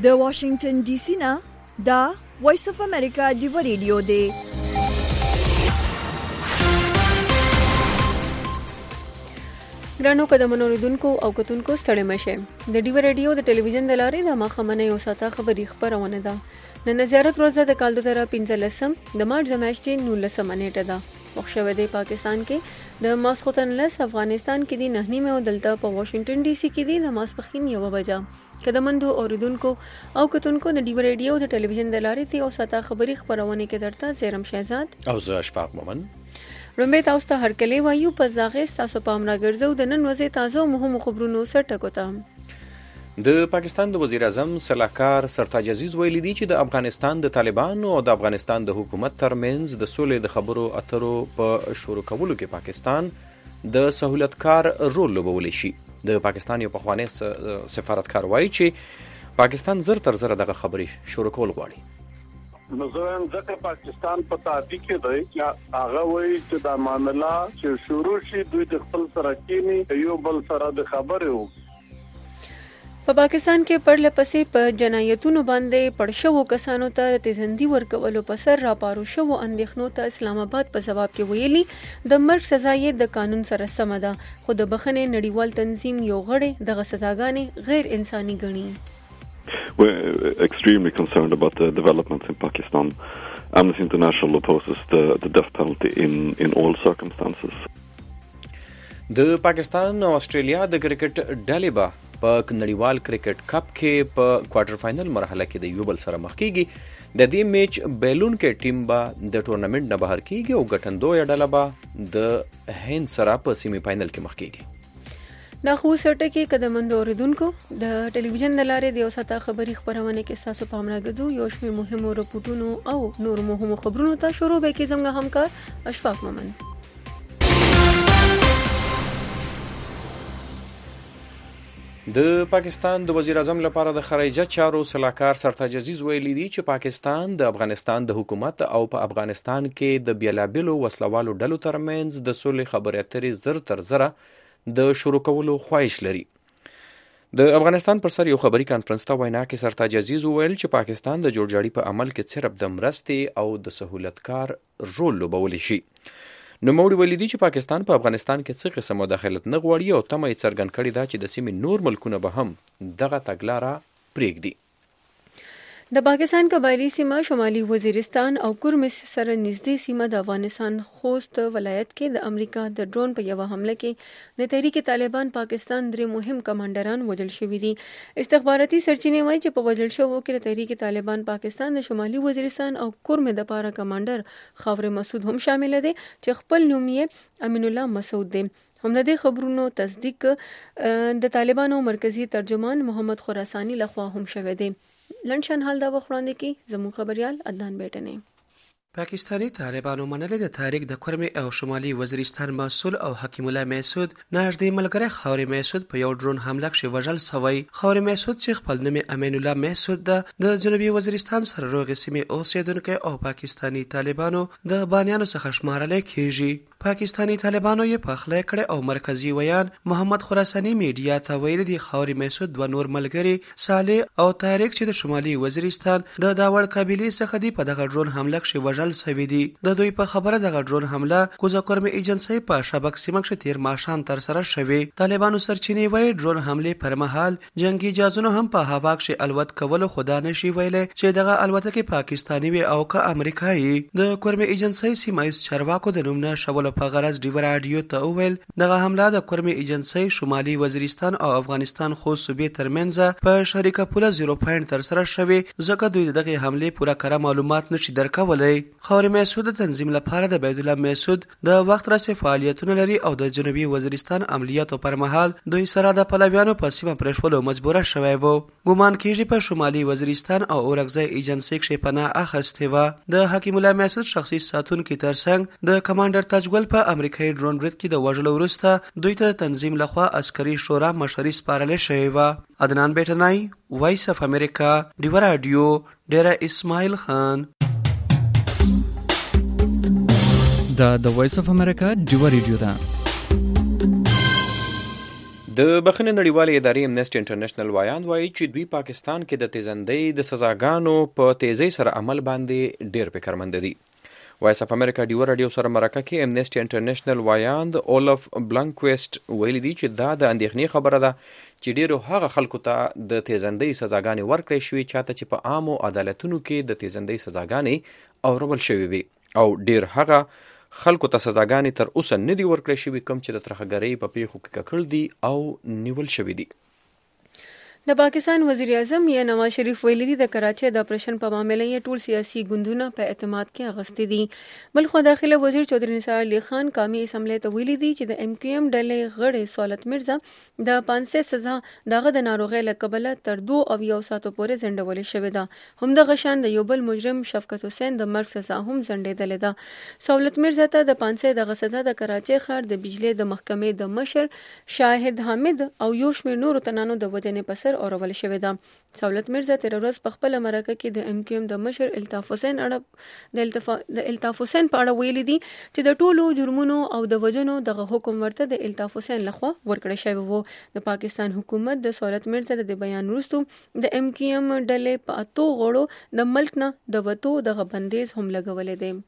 د واشنگټن ډي سي نه دا وایس اف امریکا ډیو ریډیو دی. ګرانو قدمونو اوریدونکو او کتونکو ستړي مشه. د ډیو ریډیو د ټلویزیون د لارې د ماخمنې یو ساته خبري خبرونه ده. نن زیارت روزه د کال 2015 د مارچ میاشتې 19 نیټه ده. مخشوه دی پاکستان کې د ماسخوتن لس افغانستان کې دی 9 او دلته په واشنگټن ډي سي کې دی د ماسپخین 1 بجه. قدمندو اوریدونکو او کتونکو د ډیو ریډیو د ټلویزیون د لارې ته یو ساته خبري خبرونه کې درته زیرم شهزاد او زه اشفاق مومن. رومبه تاسو ته هرکلی وایو په زاغې تاسو پام راګرځو د نن ورځې تازه مهمو خبرونو سره ټکوته. د پاکستان د وزیر اعظم سلاکار سرتاج عزیز ویلي دی چې د افغانستان د طالبانو او د افغانستان د حکومت ترمنځ د سولې د خبرو اترو په شروع کولو کې پاکستان د سہولتکار رول لوبولی شي. د پاکستان یو پخوانی سفارتکار وایي چې پاکستان زر تر زر دغه خبرې شروع کول غواړي. نو زم ځکه پاکستان په تعدی کې دی چې هغه وایي چې د معاملې چې شروع شي دوی د خپل سره کېني یو بل سره د خبرو په پاکستان کې پرله پسې په جنایتونو باندې پړشوو کسانو ته تیزندي ورکولو په سر راپارو شو اندېښنو ته اسلام آباد په جواب کې ویلي د مرګ سزا یې د قانون سره سم ده، خو د بخښنې نړیوال تنظیم یو غړی دغه سزاګانې غیر انساني ګڼي. We're extremely concerned about the developments in Pakistan. Amnesty International opposes the death penalty in all circumstances. د پاکستان او استرالیا د کرکټ ډلې به په نړیوال کرکټ کپ کې په کوارټر فائنل مرحله کې د یو بل سره مخ کیږي. د دې میچ بیلون کې ټیم به د ټورنمنت نه بهر کیږي او ګټندوی ډله به د هند سره په سیمی فائنل کې مخ کیږي. دا خو سټه کې قدمندو اوریدونکو د ټلویزیون د لارې د یو ساته خبري خبرونه کې تاسو پام راګرځو. یو شمېر مهمو رپورټونو او نور مهمو خبرونو ته شروع به کې زموږ همکار اشفاق مومن. د پاکستان د وزیر اعظم لپاره د خارجه چارو سلاکار سرتاج عزیز ویلي دی چې پاکستان د افغانستان د حکومت او په افغانستان کې د بیلابلو وسلوالو ډلو ترمنځ د سولې خبرې اترې زر تر زره د شروع کولو خواهش لري. د افغانستان پر سر یو خبري کانفرنس ته وینا کې سرتاج عزیز وویل چې پاکستان د جوړجاړي په عمل کې صرف د مرستې او د سہولتکار رول لوبولی شي. نوموړي ویلي دي چې پاکستان په افغانستان کې څه قسم مداخلت نه غواړي او تمه یې څرګند کړې ده چې د سیمې نور ملکونه به هم دغه تګلاره پرېږدي. د پاکستان قبایلی سیمه شمالي وزیرستان او کورمس سره نږدې سیمه د افغانستان خوست ولایت کې د امریکا د ډرون په یوه حمله کې د تحریک طالبان پاکستان درې مهم کمانډران وژل شوي دي. استخباراتي سرچینې وایي چې په وژل شوو کې د تحریک طالبان پاکستان د شمالي وزیرستان او کورمس د پاره کمانډر خاور مسعود هم شامل دي چې خپل نوم یې امین الله مسعود دی. هم د دې خبرونو تصدیق د طالبانو مرکزی ترجمان محمد خراسانی لخوا هم شوی دی. لنشان حال دا وخوراندې کې زمون خبريال عدنان بیٹنه. پاکستانی طالبانو منل د تحریک د کورمي او شمالي وزیرستان مسؤل او حکیم الله مسعود نږدې ملګری خاوري مسعود په یو ډرون حمله کې وژل شوی. خاوري مسعود چې خپل نوم امین الله مسعود د جنوبي وزیرستان سره روغې سیمې اوسیدونکو او پاکستانی طالبانو د بانیانو څخه شمارل کیږي. پاکستانی طالبانو یې پخلی کړی او مرکزی ویان محمد خراسانی میډیا ته ویل دی خاوري مسعود دوه نور ملګری صالح او طارق چې د شمالي وزیرستان د داوړ قبیلې څخه دی په دغه ډرون حمله کې وژل شوی دی. د دوی په خبره دغه ډرون حمله کوزه کورمي ایجنسی په شبک سیمه کې تیر ماښام تر سره شوی. طالبانو سرچینې وایي ډرون حمله پر مهال جنگي جهازونه هم په هوا کې الوت کول خدا نشي ویلې چې دغه الوتکه پاکستانی وي او که امریکایي. د کورمي ایجنسی سیمایي چارواکو د نوم نه شول په غرض ډیو رادیو ته وویل دغه حمله د کورمي ایجنسی شمالي وزیرستان او افغانستان خو صوبې ترمنځ په شریکه پوله 0 پوینټ تر سره شوی ځکه دوی دغه حمله پوره کړه معلومات نشي درکولای. خاوري مسعود تنظیم لپاره د بیت الله مسعود د وخت راسي فعالیتونه لري او د جنوبي وزیرستان عملیاتو پر مهال دوی سره د پلویانو په سیمه پرېښولو مجبوره شوی وو. ګومان کیږي په شمالي وزیرستان او اورګزای ایجنسی کې پناه اخیستې وه. د حکیم الله مسعود شخصي ساتونکو ترڅنګ د کمانډر تاجګل په امریکایي ډرون برید کې د وژلو وروسته دوی ته تنظیم لخوا عسکري شورا مشري سپارل شوې وه. عدنان بیٹنای وایس اف امریکا ډیو رادیو ډیره اسماعیل خان. دا د وایس اف امریکا ډیو ریډیو ده. د بخښنې نړیوالې ادارې امنیسټي انټرنیشنل وایاند وایي چې دوی پاکستان کې د تیزندۍ د سزاګانو په تیزۍ سره عمل باندې ډیر فکرمند دي. وایس اف امریکا ډیو رادیو سره مرکه کې امنیسټي انټرنیشنل وایاند اولف بلانکویسټ ویلي دي چې دا د اندېښنې خبره ده چې ډیرو هغه خلکو ته د تیزندۍ سزاګانې ورکړې شوې چاته چې په عامو عدالتونو کې د تیزندۍ سزاګانې اورول شوې وي او ډیر هغه خلکو ته سزاګانې تر اوسه نه دي ورکړې شوې کوم چې د ترهګرۍ په پیښو کې ککړ دي او نیول شوي دي. د پاکستان وزیر اعظم یا نواز شریف ویلي دي د کراچۍ د اپریشن په معاملې یې ټول سیاسي ګوندونه په اعتماد کې اغستې دي. بلخو داخله وزیر چودھری نثار علي خان قومي اسمبلی ته ویلي دي چې د ایم کیو ایم ډلې غړی سہولت مرزا د 500 سزا دغه د ناروغۍ له کبله تر 2 ساعتو پورې ځنډولې شوې ده. همدغه شان د یو بل مجرم شفقت حسین د مرګ سزا هم ځنډېدلې ده. سہولت مرزا ته د 500 دغه سزا د کراچۍ ښار د بجلی د محکمې د مشر شاهد حامد او یو شمېر نورو تنانو د وجنې په سر اورول شوې ده. سہولت مرزا تیر ورځ په خپل مرکه کې د ایم کیو ایم د مشر الطاف حسین په اړه ویلي دي چې د ټولو جرمونو او د وجنو دغه حکم ورته د الطاف حسین لخوا ورکړی شوی وو. د پاکستان حکومت د سہولت مرزا د بیان وروسته د ایم کیو ایم ډلې په 8 غړو د ملک نه د وتو دغه بندیز هم لګولې دی.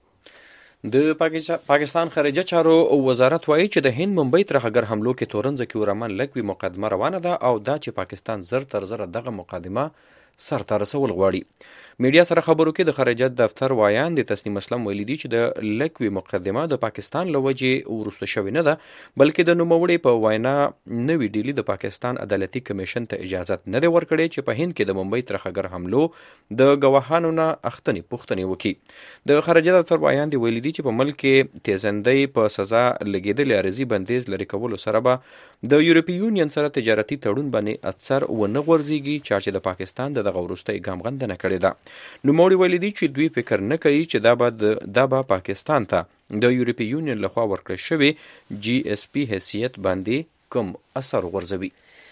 د پاکستان خارجه چارو وزارت وایي چې د هند ممبئی ترهګر حملو کې تورنځ کې ورمن لګوي مقدمه روانه ده او دا چې پاکستان زر تر زر دغه مقدمه سرته رسول غواړي. میډیا سره خبرو کې د خارجه دفتر وایاند تسنیم اسلم ویلي دي چې د لګوي مقدمه د پاکستان له وجې ورسته شوې نه ده بلکې د نوموړي په وینا نوې ډیلی د پاکستان عدالتي کمیشن ته اجازه نه دی ورکړې چې په هند کې د ممبئی ترهګر حملو د گواهانو نه اختنې پوښتنې وکړي. د خارجه دفتر وایاند ویلي دي چې په ملک کې تیزندۍ په سزا لګېدلې عارضي بندیز لرې کولو سره به د یورپي یونین سره تجارتي تړون باندې اثر ونه غورځېږي چې د پاکستان دغه وروستی ګام غندنه کړې ده. نوموړي ویلي دي چې دوی فکر نه کوي چې دا به پاکستان ته د یورپي یونین لخوا ورکړل شوی جی اس پی حیثیت باندې کوم اثر غورځوي.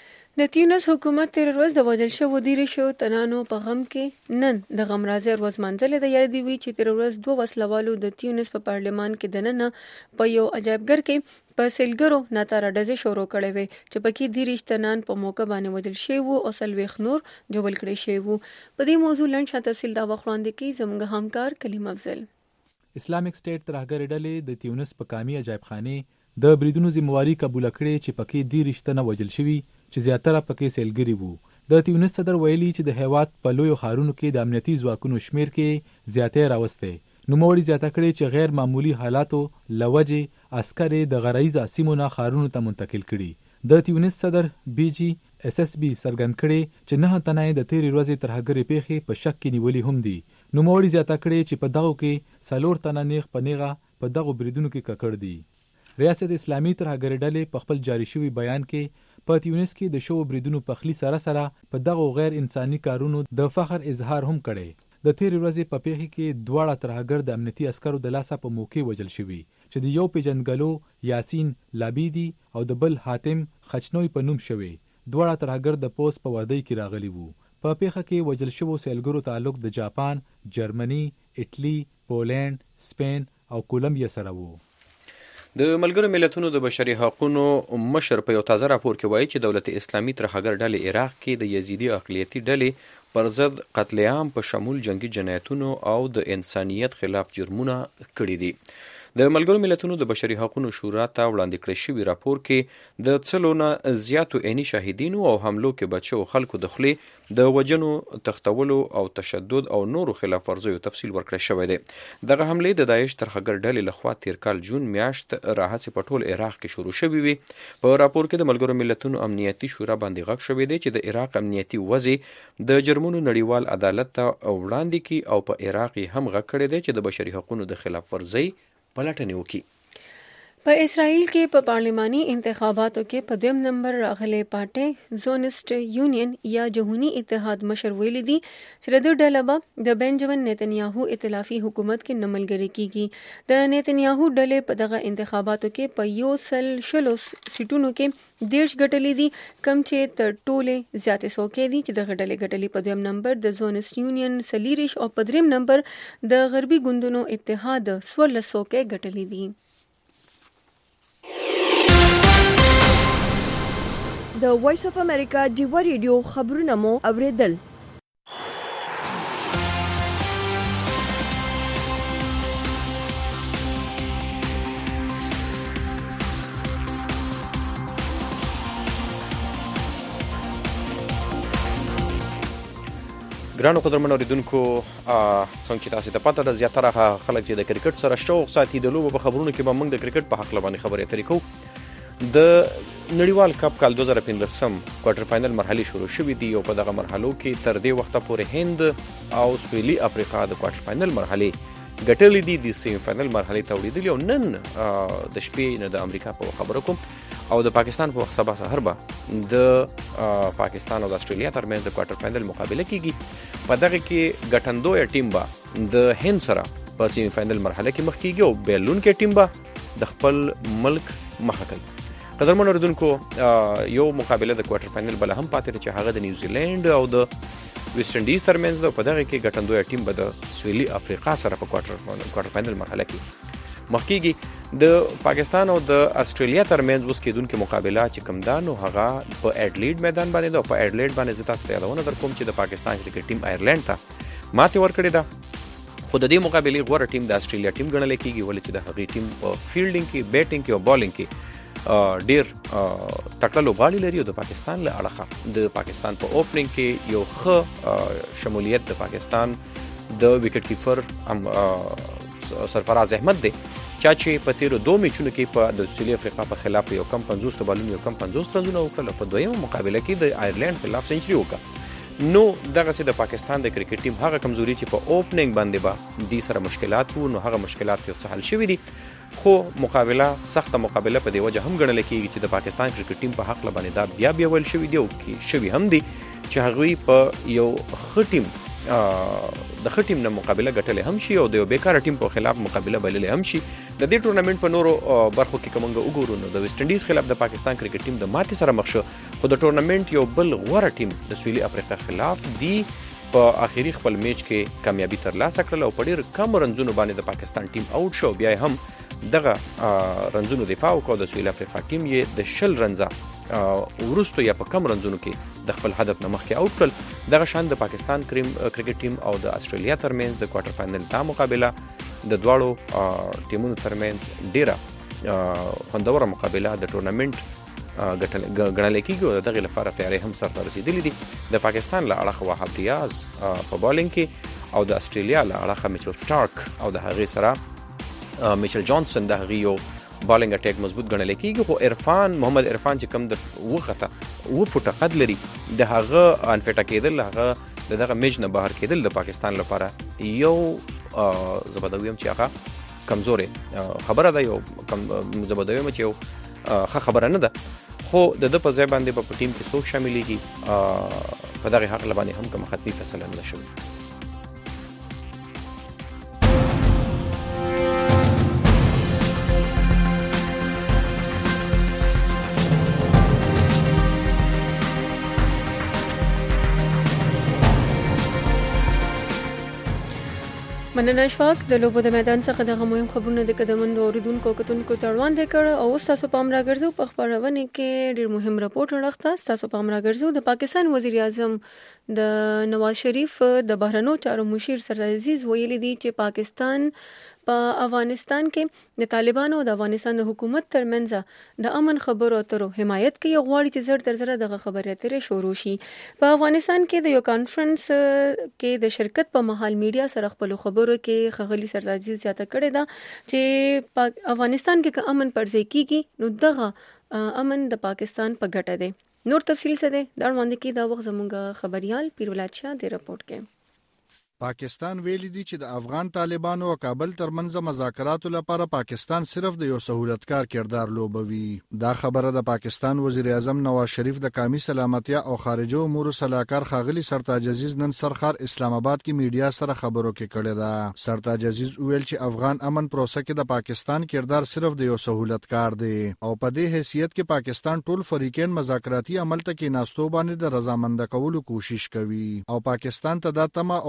د تیونس حکومت تیر ورځ د وژل شوو 13 تنانو په غم کې نن د غم راځي ورځ منځلې د یاد دی وی چې تیر ورځ 2 وسلوالو د تیونس په پارلمان کې دننه په یو عجایبګر کې په سلګرو ناتاره ډزې شروع کړې وې چې پکې 13 تنان په موقع باندې وژل شوي وو او سلويخ نور جوړ کړی شوی وو. په دې موضوع لنډ شان تفصیل دا وخت کې زموږ همکار کلیم افضل. اسلامیک سټیټ ترهګر ډلې د تیونس په کامي عجایبخانه د بریدونو ذمہواری قبول کړې چې پکې 13 تنه وژل شوي چې زیاتره پکې سیلګری وو. د تیونس صدر ویلي چې د هیواد په لویو ښارونو کې د امنیتي ځواکونو شمیر کې زیاتې راوسته. نوموړي زیاته کړې چې غیر معمولی حالاتو لوجې عسکر د غرایز سیمو نه ښارونو ته منتقل کړي. د تیونس صدر بی جی اس اس بی څرګند کړي چې 9 تنه د تیرې ورځې ترهګرې پیښې په شک کې نیولې هم دي. نوموړي زیاته کړي چې په دغه کې 4 تنه نیغ په نیغه په دغه بریدونو کې ککړ دي. ریاست اسلامي ترهګرې ډلې په خپل جاری شوی بیان کې په تیونس کې د شو بریدونو پخلی سره په دغه غیر انساني کارونو د فخر اظهار هم کړي. د تیرې ورځې په پیښه کې دواړه ترهګر د امنیتي عسکرو د لاسه په موقع وژل شوي چې د یو پیژندګلو یاسین لابیدی او د بل حاتم خچنوي په نوم شوي. دواړه ترهګر د پوس په وادي کې راغلي وو. په پیښه کې وژل شوو سیلګرو تعلق د جاپان، جرمني، اټلی، پولند، سپین او کولمبیا سره وو. د ملګرو ملتونو د بشري حقوقو مشر په یو تازه راپور کې وایي چې دولت اسلامي ترهګر ډلې عراق کې د یزیدي اقلیتي ډلې پر ضد قتل عام په شمول جنگي جنایتونو او د انسانیت خلاف جرمونه کړي دي. د ملګرو ملتونو د بشري حقوقو شورا ته وړاندې کړی شوی راپور کې د څلونه زیاتو عیني شاهدینو او حملو کې بچو خلکو د خولې د وجنو، تختولو او تشدد او نورو خلاف ورزیو تفصیل ورکړی شوی دی. دغه حملې د داعش ترهګر ډلې لخوا تیر کال جون میاشت راهڅې په ټول عراق کې شروع شوې وي. په راپور کې د ملګرو ملتونو امنیتي شورا باندې غږ شوی دی چې د عراق امنیتي وضع د جرمونو نړیوال عدالت ته وړاندې کی او په عراق هم غږ کړی دی چې د بشري حقوقو د خلاف ورزي پلټنې وکړي. په اسرائیل کې په پارلماني انتخاباتو کې په 2 نمبر راغلي پارټي زونیسټ یونین یا جهوني اتحاد مشر ویلي دي چې د ډله به د بنجامین نتنیاهو ائتلافي حکومت کې نملګری کیږي. د نتنیاهو ډلې په دغه انتخاباتو کې په 100 سیټونو کې 10 ګټلې دي کم چې تر ټوله زیاتې څوکۍ دي چې د ډلې ګټلې په 2 نمبر د زونیسټ یونین 40 او په 3 نمبر د غربي ګوندونو اتحاد 16 څوکۍ ګټلې دي. د وایس اف امریکا ډیوا ریډیو خبرونه مو اوریدل. ګرانو قدرمنو اوریدونکو، څنګه چې تاسو ته پته ده زیاتره خلک چې د کرکټ سره شوق ساتي د لوبو په خبرونو کې به موږ د کرکټ په حق باندې خبرې اترې کوو. د نړیوال کپ کال 2015 کوارټر فائنل مرحلې شروع شوې دي او په دغه مرحلو کې تر دې وخته پورې هند او سویلي افریقا د کوارټر فائنل مرحلې ګټلې دي، د سیمی فائنل مرحلې ته وړېدلي او نن د شپې نه د امریکا په خبرو کوم او د پاکستان په وخت سبا سحر به د پاکستان او د استرالیا ترمنځ د کوارټر فائنل مقابله کیږي. په دغه کې ګټندوی ټیم به د هند سره په سیمی فائنل مرحله کې مخ کیږي او بیلونکی ټیم به د خپل ملک مخه کوي. قدرمنو اوریدونکو، یو مقابله د کوارټر فائنل بل هم پاتې چې هغه د نیوزیلند او د ویسټ انډیز ترمنځ ده. په دغه کې ګټندوی ټیم به د سویلي افریقا سره په کوارټر فائنل مرحله کې مخ کیږي. د پاکستان او د استرالیا ترمنځ اوس کېدونکې مقابله چې کوم ده نو هغه په ایډلیډ میدان باندې ده. په ایډلیډ باندې زه تاسو ته یادونه در کوم چې د پاکستان کرکټ ټیم آیرلینډ ته ماتې ورکړې ده. خو د دې مقابلې غوره ټیم د استرالیا ټیم ګڼل کېږي، ولې چې د هغې ټیم په فیلډینګ کې، بیټینګ کې او بالینګ کې ډېر تکړه لوبغاړي لري او د پاکستان له اړخه د پاکستان په اوپننګ کې یو ښه شمولیت د پاکستان د وکټ کیپر سرفراز احمد دی، چا چې په تیرو 2 میچونو کې په د سویلي افریقا په خلاف یو کم 50 بالونو یو کم 50 رنونه وکړل، په دویمه مقابله کې د آیرلینډ خلاف سنچري وکړه. نو دغه د پاکستان د کرکټ ټیم هغه کمزوري چې په اوپننګ باندې به د سره مشکلات وو، نو هغه مشکلات یو څه حل شوي دي. خو مقابله سخته مقابله په دې وجه هم ګڼل کېږي چې د پاکستان کرکټ ټیم په حق باندې دا بیا ویل شوي دي او کې شوي هم دي چې هغوی په یو ښه ټیم د ښه ټیم نه مقابله ګټلې هم شي او د یو بیکاره ټیم په خلاف مقابله بللې هم شي. د دې ټورنمنټ په نورو برخو کې که موږ وګورو نو د ویسټ انډیز خلاف د پاکستان کرکټ ټیم د ماتې سره مخ شو، خو د ټورنمنټ یو بل غوره ټیم د سویلي افریقا خلاف دی په آخري خپل میچ کې کامیابي ترلاسه کړله او په ډېر کم رنزونو باندې د پاکستان ټیم آوټ شو. بیا هم دغه رنزونو دفاع وکړو، د سویلي افریقا ټیم یې د 20 رنزه وروستو یا په کم رنزونو کې د خپل هدف نه مخکې آوټ کړل. دغه شان د پاکستان کرکټ ټیم او د استرالیا ترمنځ د کوارټر فائنل دا مقابله د دواړو ټیمونو ترمنځ ډیره خوندوره مقابله د ټورنمنټ ګڼل کېږي او دغه لپاره تیاری هم سرته رسیدلې دي. د پاکستان له اړخه وهاب ریاض په بالینګ کې او د استرالیا له اړخه میچل سټارک او د هغې سره میچل جانسن د هغې یو بالینګ اٹیک مضبوط ګڼل کېږي. خو محمد عرفان چې کوم د 2 فوټه قد لري، د هغه انفټه کېدل، هغه د دغه میچ نه بهر کېدل د پاکستان لپاره یو زه به دا ویم چې هغه کمزورې خبره ده، یو زه به دا ویم چې یو ښه خبره نه ده. خو د ده په ځای باندې په ټیم کې څوک شاملېږي په دغې حق باندې هم کومه ختمي فیصله نه شوې. مننه اشفاق. د لوبو د میدان څخه دغه مهم خبرونه د قدمندو اوریدونکو کتونکو ته وړاندې کړ او اوس تاسو پام راګرځو په خبرونه کې ډېر مهم راپورټ راغته. تاسو پام راګرځو د پاکستان وزیر اعظم د نواز شریف د بهرنیو چارو مشیر سردار عزیز ویلي دی چې پاکستان په افغانستان کې د طالبانو او د افغانستان د حکومت ترمنځ د امن خبرو اترو حمایت کوي، غواړي چې زر تر زره دغه خبرې اترې شروع شي. په افغانستان کې د یو کانفرنس کې د شرکت په مهال میډیا سره خپل خبرو کې ښاغلي سردار عزیز زیاته کړې ده چې افغانستان کې که امن پرځای کیږي نو دغه امن د پاکستان په ګټه دی. نور تفصیل څه دی دا وړاندې کې دا وخت زموږ خبريال پیرولات شاه د رپورټ کې. پاکستان ویلي دی چې د افغان طالبانو او کابل ترمنځ مذاکراتو لپاره پاکستان صرف د یو سہولتکار کردار لوبوي. دا خبره د پاکستان وزیر اعظم نواز شریف د قومي سلامتیا او خارجه امور صلاحکار ښاغلي سرتاج عزیز نن سرخار اسلام آباد کې میډیا سره خبرو کې کړې ده. سرتاج عزیز ویل چې افغان امن پروسه کې د پاکستان کردار صرف د یو سہولتکار دی او په دې حیثیت کې پاکستان ټول فریقین مذاکراتي عمل ته کې ناستو باندې د رضامند کولو کوشش کوي او پاکستان ته دا تمه او یقین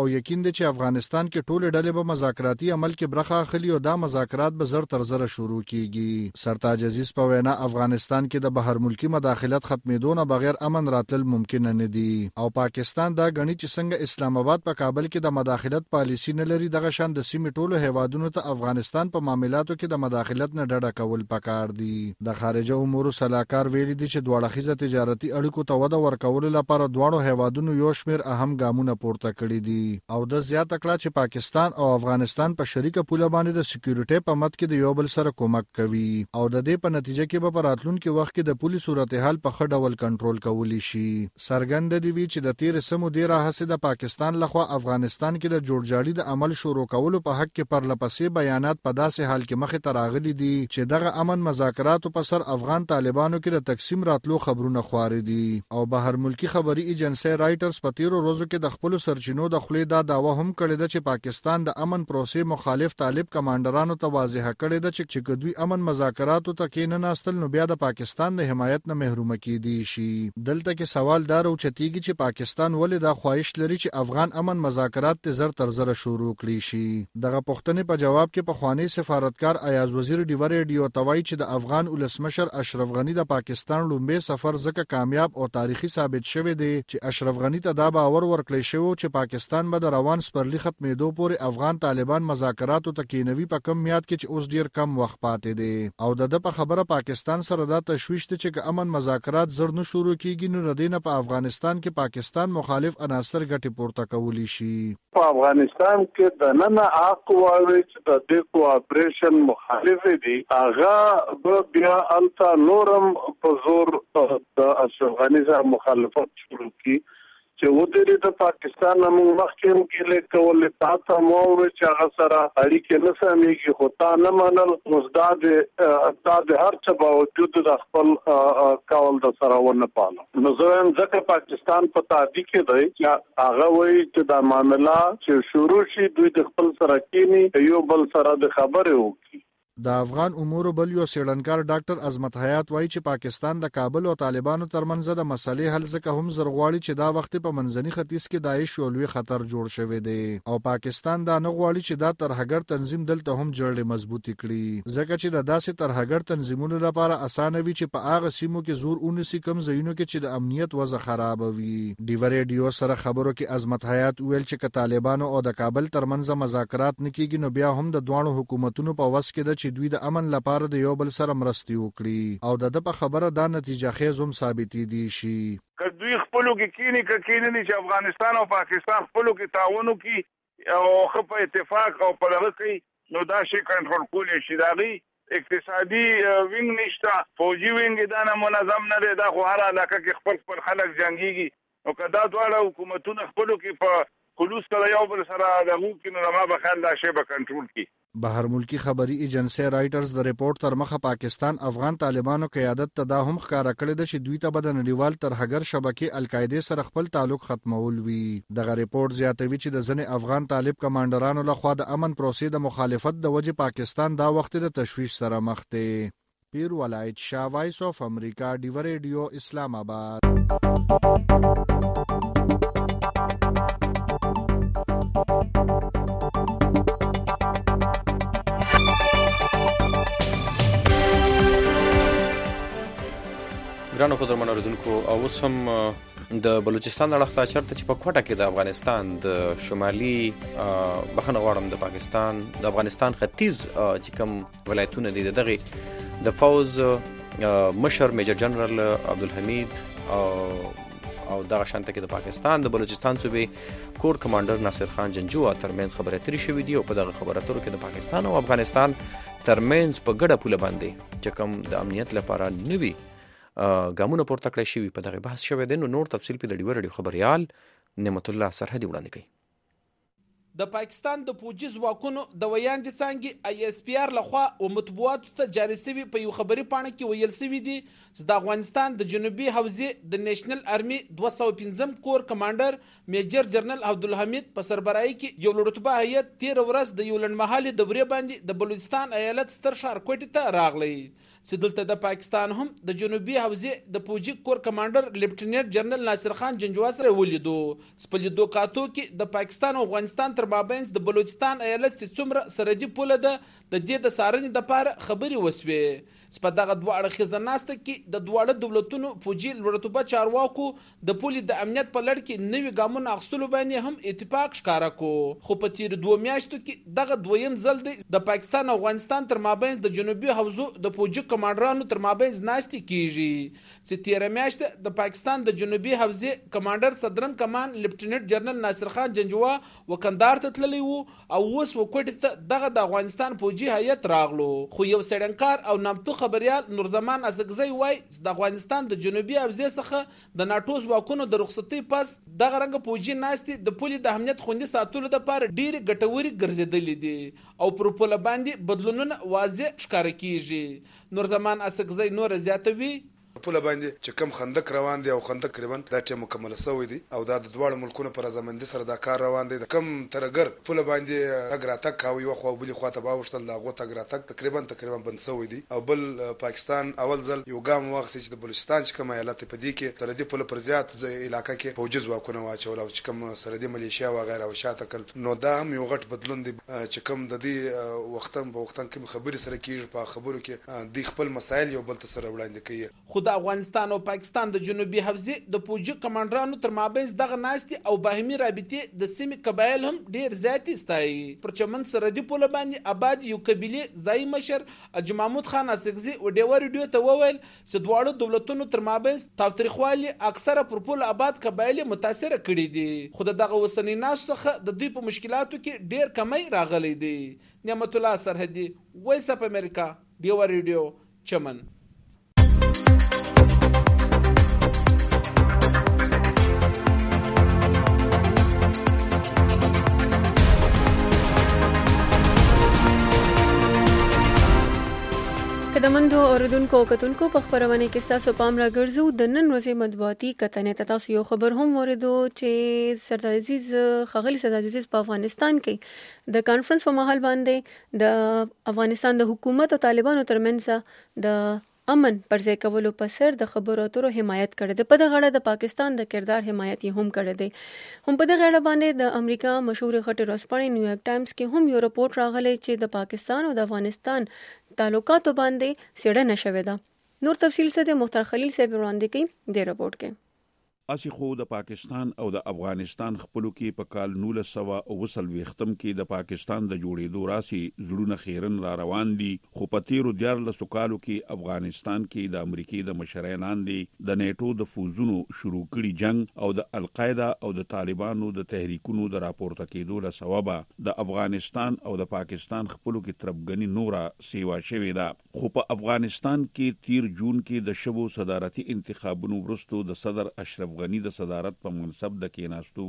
دی چې افغانستان کې ټول ډلې به مذاکراتي عمل کې برخه اخلي او دا مذاکرات به زر تر زر شروع کیږي. سرتاج عزیز په وینا افغانستان کې د بهر ملکی مداخلت ختمېدو نه بغیر امن راتل ممکن نه دي او پاکستان دا غني چې څنګه اسلام آباد په کابل کې د مداخلت پالیسی نه لري دغه شان د سیمې ټولو هیوادونو ته افغانستان په معاملاتو کې د مداخلت نه ډډه کول پکار دي. د خارجه امور صلاحکار ویلي دي چې دوه اړخیزه تجارتي اړیکو ته وده ورکول لپاره دواړو هیوادونو یو شمېر اهم ګامونه پورته کړي دي او د زیاته کړه چې پاکستان او افغانستان په شریکه پوله باندې د سکیورټي په مت کې د یو بل سره کومک کوي او د دې په نتیجه کې به راتلونکي وخت کې د پولیس صورتحال په ښه ډول کنټرول کولی شي. څرګنده دی چې د تیر سمو ډیره هڅې د پاکستان لخوا افغانستان کې د جوړجاړي د عمل شروع کولو په حق کې پرلپسې بیانات په داسې حال کې مخې ته راغلي دي چې دغه امن مذاکراتو په سر افغان طالبانو کې د تقسیم راتلو خبرونه خواري دي او بهر ملکی خبري ایجنسی رائټرز په تیرو ورځو کې د خپل سرچینو د خولې دا داوا هم کړې ده چې پاکستان د امن پروسې مخالف طالب کمانډرانو ته واضح کړې ده چې کدوې امن مذاکراتو ته کې نه ناستل نو بیا د پاکستان د حمایت نه محروم کیدي شي. دلته کې سوال دا راوچتيږي چې پاکستان ولې دا خواهش لري چې افغان امن مذاکرات ته زر تر زر شروع کړي شي. دغه پوښتنې په جواب کې په خوانی سفارتکار ایاز وزیر ډیور ریډیو توای چې د افغان ولسمشر اشرف غنی د پاکستان لومبه سفر زکه کامیاب او تاریخي ثابت شوی دی چې اشرف غنی ته دا باور ورکړی شو چې پاکستان به د روان سپرلی ختمېدو پورې افغان طالبان مذاکراتو ته کینوي په کم میاد کې چې اوس ډیر کم وخت پاتې دی او د په خبره پاکستان سره دا تشویش دی چې امن مذاکرات زر نه شروع کیږي نو ردینه په افغانستان کې پاکستان مخالف عناصر ګټي پورته کولی شي. په افغانستان کې د نن اقوالوي چې د دې کوآپریشن مخالف دي هغه بیا التا نورم په زور د اشرف غنی سره مخالفت شروع کی چې ودرې د پاکستان موږ مخکې کې لیکول تاسو مو چې هغه سره اړیکې نه سمېږي خو تا نه منل مزداد هر څه باوجود د خپل کول د سره ونه پاله نو زم ځکه پاکستان په تعدی کې دی چې هغه وایي چې دا معاملہ چې شروع شي دوی د خپل سره کېني یو بل سره د خبرې وکړي. د افغان امور بل یو سیړنکار ډاکټر عظمت حیات وایي چې پاکستان د کابل او طالبانو ترمنځ د مسلې حل ځکه هم زرغواړي چې دا وخت په منځني ختیځ کې داعش یو لوی خطر جوړ شوی دی او پاکستان دا نه غواړي چې دا ترهګر تنظیم دلته هم جوړې مضبوطی کړي ځکه چې د داسې ترهګر تنظیمونو لپاره اسانه وي چې په هغه سیمو کې زور اونسي کم ځایونو کې چې د امنیت وضع خراب وي. ډیور ریډیو سره خبرو کې عظمت حیات ویل چې طالبانو او د کابل ترمنځ مذاکرات نکېږي نو بیا هم د دوه حکومتونو په وس کې د چې دوی د امن لپاره د یو بل سره مرستي وکړي او د په خبره دا نتیجه خیزم ثابتې دي شي. کدوې خپلو کې کینی چې افغانستان او پاکستان خپلو کې تعاون وکړي او خپ اتفاق او پرغه کوي نو دا شي کنټرول کولای شي. داغي اقتصادي وینګ نشته فوجي وینګ دا نه منظم نه دی دا خو هر علاقه کې خپل خلک جنگيږي او کدا دواړه حکومتونه خپلو کې په خلوص کله یو بل سره دغه کې نو ما به خیال دا شی به کنټرول کړي. بهر ملکی خبري ایجنسی رائټرز د ریپورت تر مخه پاکستان افغان طالبانو قیادت ته دا هم ښکارا کړی دی چې دوی ته به د نړیوال ترهګر شبکې القاعده سره خپل تعلق ختمول وي. دغه ریپورت زیاتوي چې د ځنې افغان طالب کمانډرانو لخوا د امن پروسې د مخالفت د وجې پاکستان دا وخت د تشویش سره مخ دی. پیر ولایت شاه وایس اف امریکا ډیور ریډیو اسلام آباد. ګرانو قدرمنو اوریدونکو اوس هم د بلوچستان اړخ ته چرته چې په کوټه کې د افغانستان د شمالي بخنه غواړم د پاکستان د افغانستان ختیځ چې کوم ولایتونه دي دغه د فوز مشر میجر جنرال عبدالحمید او دغه شانته کې د پاکستان د بلوچستان صوبې کور کمانډر ناصر خان جنجو ترمنځ خبرې اترې شوې دي او په دغه خبرې اترو کې د پاکستان او افغانستان ترمنځ په ګډه پوله باندې چې کوم د امنیت لپاره نوي ګامونه پورته کړی شوي په دغه بحث شوی دی. نو نور تفصیل په د ډیور ریډیو خبريال نعمت الله سرحدي وړاندې کوي. د پاکستان د فوجي ځواکونو د ویاندې څانګې آی اس پی آر لخوا او مطبوعاتو ته جاری شوي په یو خبري پاڼه کې ویل شوي دي چې د افغانستان د جنوبي حوزې د نېشنل ارمي 215 کور کمانډر میجر جنرال عبدالحمید په سربراهي کې یو لوړرتبه هیئت 13 ورځ د یو لنډمهالي دورې باندې د بلوچستان ایالت ستر ښار کوټې ته راغلی چې دلته د پاکستان هم د جنوبي حوزې د پوجي کور کمانډر لیفټیننټ جنرال ناصر خان جنجوا سره ولیدو. سپلیدو کاتو کې د پاکستان او افغانستان تر مابینځ د بلوچستان ایالت چې څومره سرحدي پوله ده د دې د څارنې دپاره خبرې وسوې. په دغه دوه اړخیزه ناسته کې د دواړه دولتونو پوجي لوړتوبه چارواکو د پولې د امنیت په لړ کې نوي ګامونه اخیستلو باندې هم اتفاق ښکاره کو. خو په تیرو 2 میاشتو کې دغه دویم ځل دی د پاکستان او افغانستان تر مابینځ د جنوبي حوزو د پوجي کمانډرانو تر مابینځ ناستې کیږي چې تیره میاشت د پاکستان د جنوبي حوزې کمانډر صدرن کمان لیفټیننټ جنرال ناصر خان جنجوا وکندار ته تللی وو او اوس وکوټ ته دغه د افغانستان پوجي هیئت راغلو. خو یو سړنکار او نامتو خبريال نورزمان اسګزی وای د افغانستان د جنوبي حوزې څخه د ناتو ځواکونو د رخصتۍ پس دغه رنګ پوجي ناستي د پولي د امنیت خوندي ساتلو لپاره ډېر ګټوري ګرځېدلې دي او پر پوله باندې بدلونونه واضح ښکاره کیږي. نورزمان اسګزی نور زیاتوي پوله باندې چې کم خندق روان دي او خندق تقریبا دا ټیم مکمل شوی دي او دا د دواړو ملکونو پر ځمندي سره دا کار روان دي. د کم ترګر پوله باندې اګراتک کاوي خو بلی خواته باوشتل لاغو تګراتک تقریبا بند شوی دي او بل پاکستان اول ځل یو ګام وخت چې د بلوچستان چې کوم ایالت په دې کې تر دې پوله پر زیات علاقې کې فوجي ځواکونه واچول او چې کوم سرحدي ملیشیا و غیره او شاته کل نو دا هم یو غټ بدلون دی چې کوم د دې وختن په وختن کې خبري سره کیږي په خبرو کې د خپل مسایل یو بل ته سره وړاندې کوي. خو د افغانستان او پاکستان د جنوبي حوزې د پوجي کمانډرانو تر مابینځ دغه ناستي او باهمي رابطې د سیمې قبایل هم ډیر زیاتې ستایي. پر چمن سرحدي پوله باندې آباد یو قبیلې ځای مشر اجي محمود خان اسګزي وډیو ریډیو ته وویل چې دواړو دولتونو تر مابینځ تاوتریخوالي اکثره پر پوله آباد قبایل متاثر کړي دي. خو دغه وسنی ناس څخه د دوی په مشکلاتو کې ډیر کمی راغلي دي. نعمت الله سرحدي وایس اپ امریکا ډیو ریډیو چمن. قدمندو اوردونکو کتونکو په خبرونه کې تاسو پام راګرځو د نن ورځې مطبوعاتي کتنې تاسو یو خبر هم ورېدو چې سردار عزیز خغلی سردار عزیز په افغانستان کې د کانفرنس په محل باندې د افغانستان د حکومت او طالبانو ترمنځ د امن پر ځای کولو په سر د خبرو اترو حمایت کړی دی. په دغه اړه د پاکستان د کردار حمایت هم کړی دی. هم په دغه اړه باندې د امریکا مشهور غټ ورځپاڼې نیویارک ټایمز کې هم یو رپورټ راغلی چې د پاکستان او د افغانستان تعلقاتو باندې څېړنه شوې ده. نور تفصیل څه دی مختار خلیل صاحب وړاندې کوي د رپورټ کې. اسی خو د پاکستان او د افغانستان خپلو کې په کال 1940 کې د پاکستان د جوړېدو راسي زړونه خیرن را روان دي. خو په تیرو 14 کالو کې افغانستان کې د امریکای د مشرانان دي د نیټو د فوزونو شروع کړي جنگ او د القاعده او د طالبانو د تحریکونو د راپورته کېدو له سببه د افغانستان او د پاکستان خپلو کې تربګنی نورا سیوا شوې ده. خو په افغانستان کې 13 جون کې د شبو صدارتي انتخابونو وروسته د صدر اشرف غنی د صدارت په منصب د کېناستو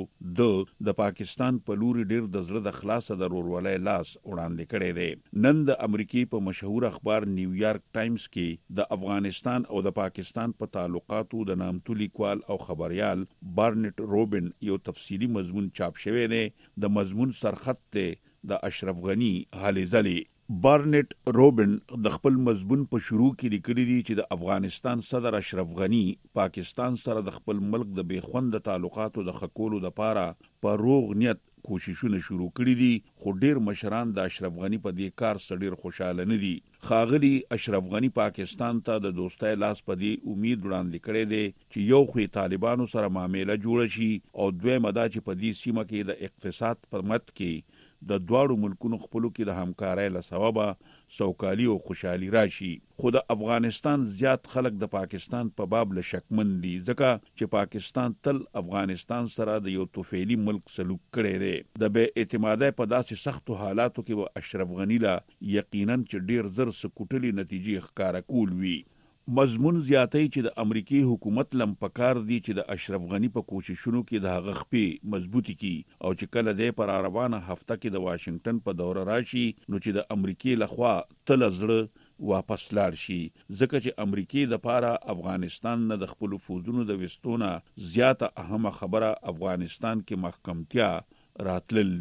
وروسته د پاکستان په لوري ډیر د زړه د خلاصه د ورولای لاس وړاندې کړی دی. نن د امریکای په مشهور اخبار نیویارک ټایمز کې د افغانستان او د پاکستان په تعلقاتو د نامتو لیکوال او خبريال بارنټ روبن یو تفصیلی مضمون چاپ شوی دی. د مضمون سرخط دی د اشرف غنی هلې ځلې. بارنټ روبن د خپل مضمون په شروع کې لیکلي دي چې د افغانستان صدر اشرف غنی پاکستان سره د خپل ملک د بیخوند تعلقاتو د خکولو لپاره په روغ نیت کوششونه شروع کړي دي. خو ډیر مشران د اشرف غنی په دې کار سره ډیر خوشاله نه دي. خاغلی اشرف غنی پاکستان ته د دوستۍ لاس په دې امید وړاندې کړي دي چې یو خو طالبانو سره معاملې جوړ شي او دویم دا چې په دې سیمه کې د اقتصاد پر مت کې د دواړو ملکونو خپلو کې د همکارۍ له سببه سوکالي او خوشحالي راشي. خو د افغانستان زیات خلک د پاکستان په باب له شکمن دي ځکه چې پاکستان تل افغانستان سره د یو توفیلی ملک سلوک کړی دی. د بې اعتمادۍ په داسې سختو حالاتو کې و اشرف غنی لا یقینا چې ډیر زر سکوټلي نتیجې ښکارا کول وی. مضمون زیاتې چې د امریکای حکومت لم پکار دی چې د اشرف غنی په کوششونو کې د هغه خپې مضبوطی کی او چې کله د پر روانه هفته کې د واشنگټن په دوره راشي نو چې د امریکای لخوا تل زړه واپس لاړ شي ځکه چې امریکای د پاره افغانستان نه د خپل فوزونو د وستونه زیاته اهمه خبره افغانستان کې محکمتیا راتلل دي.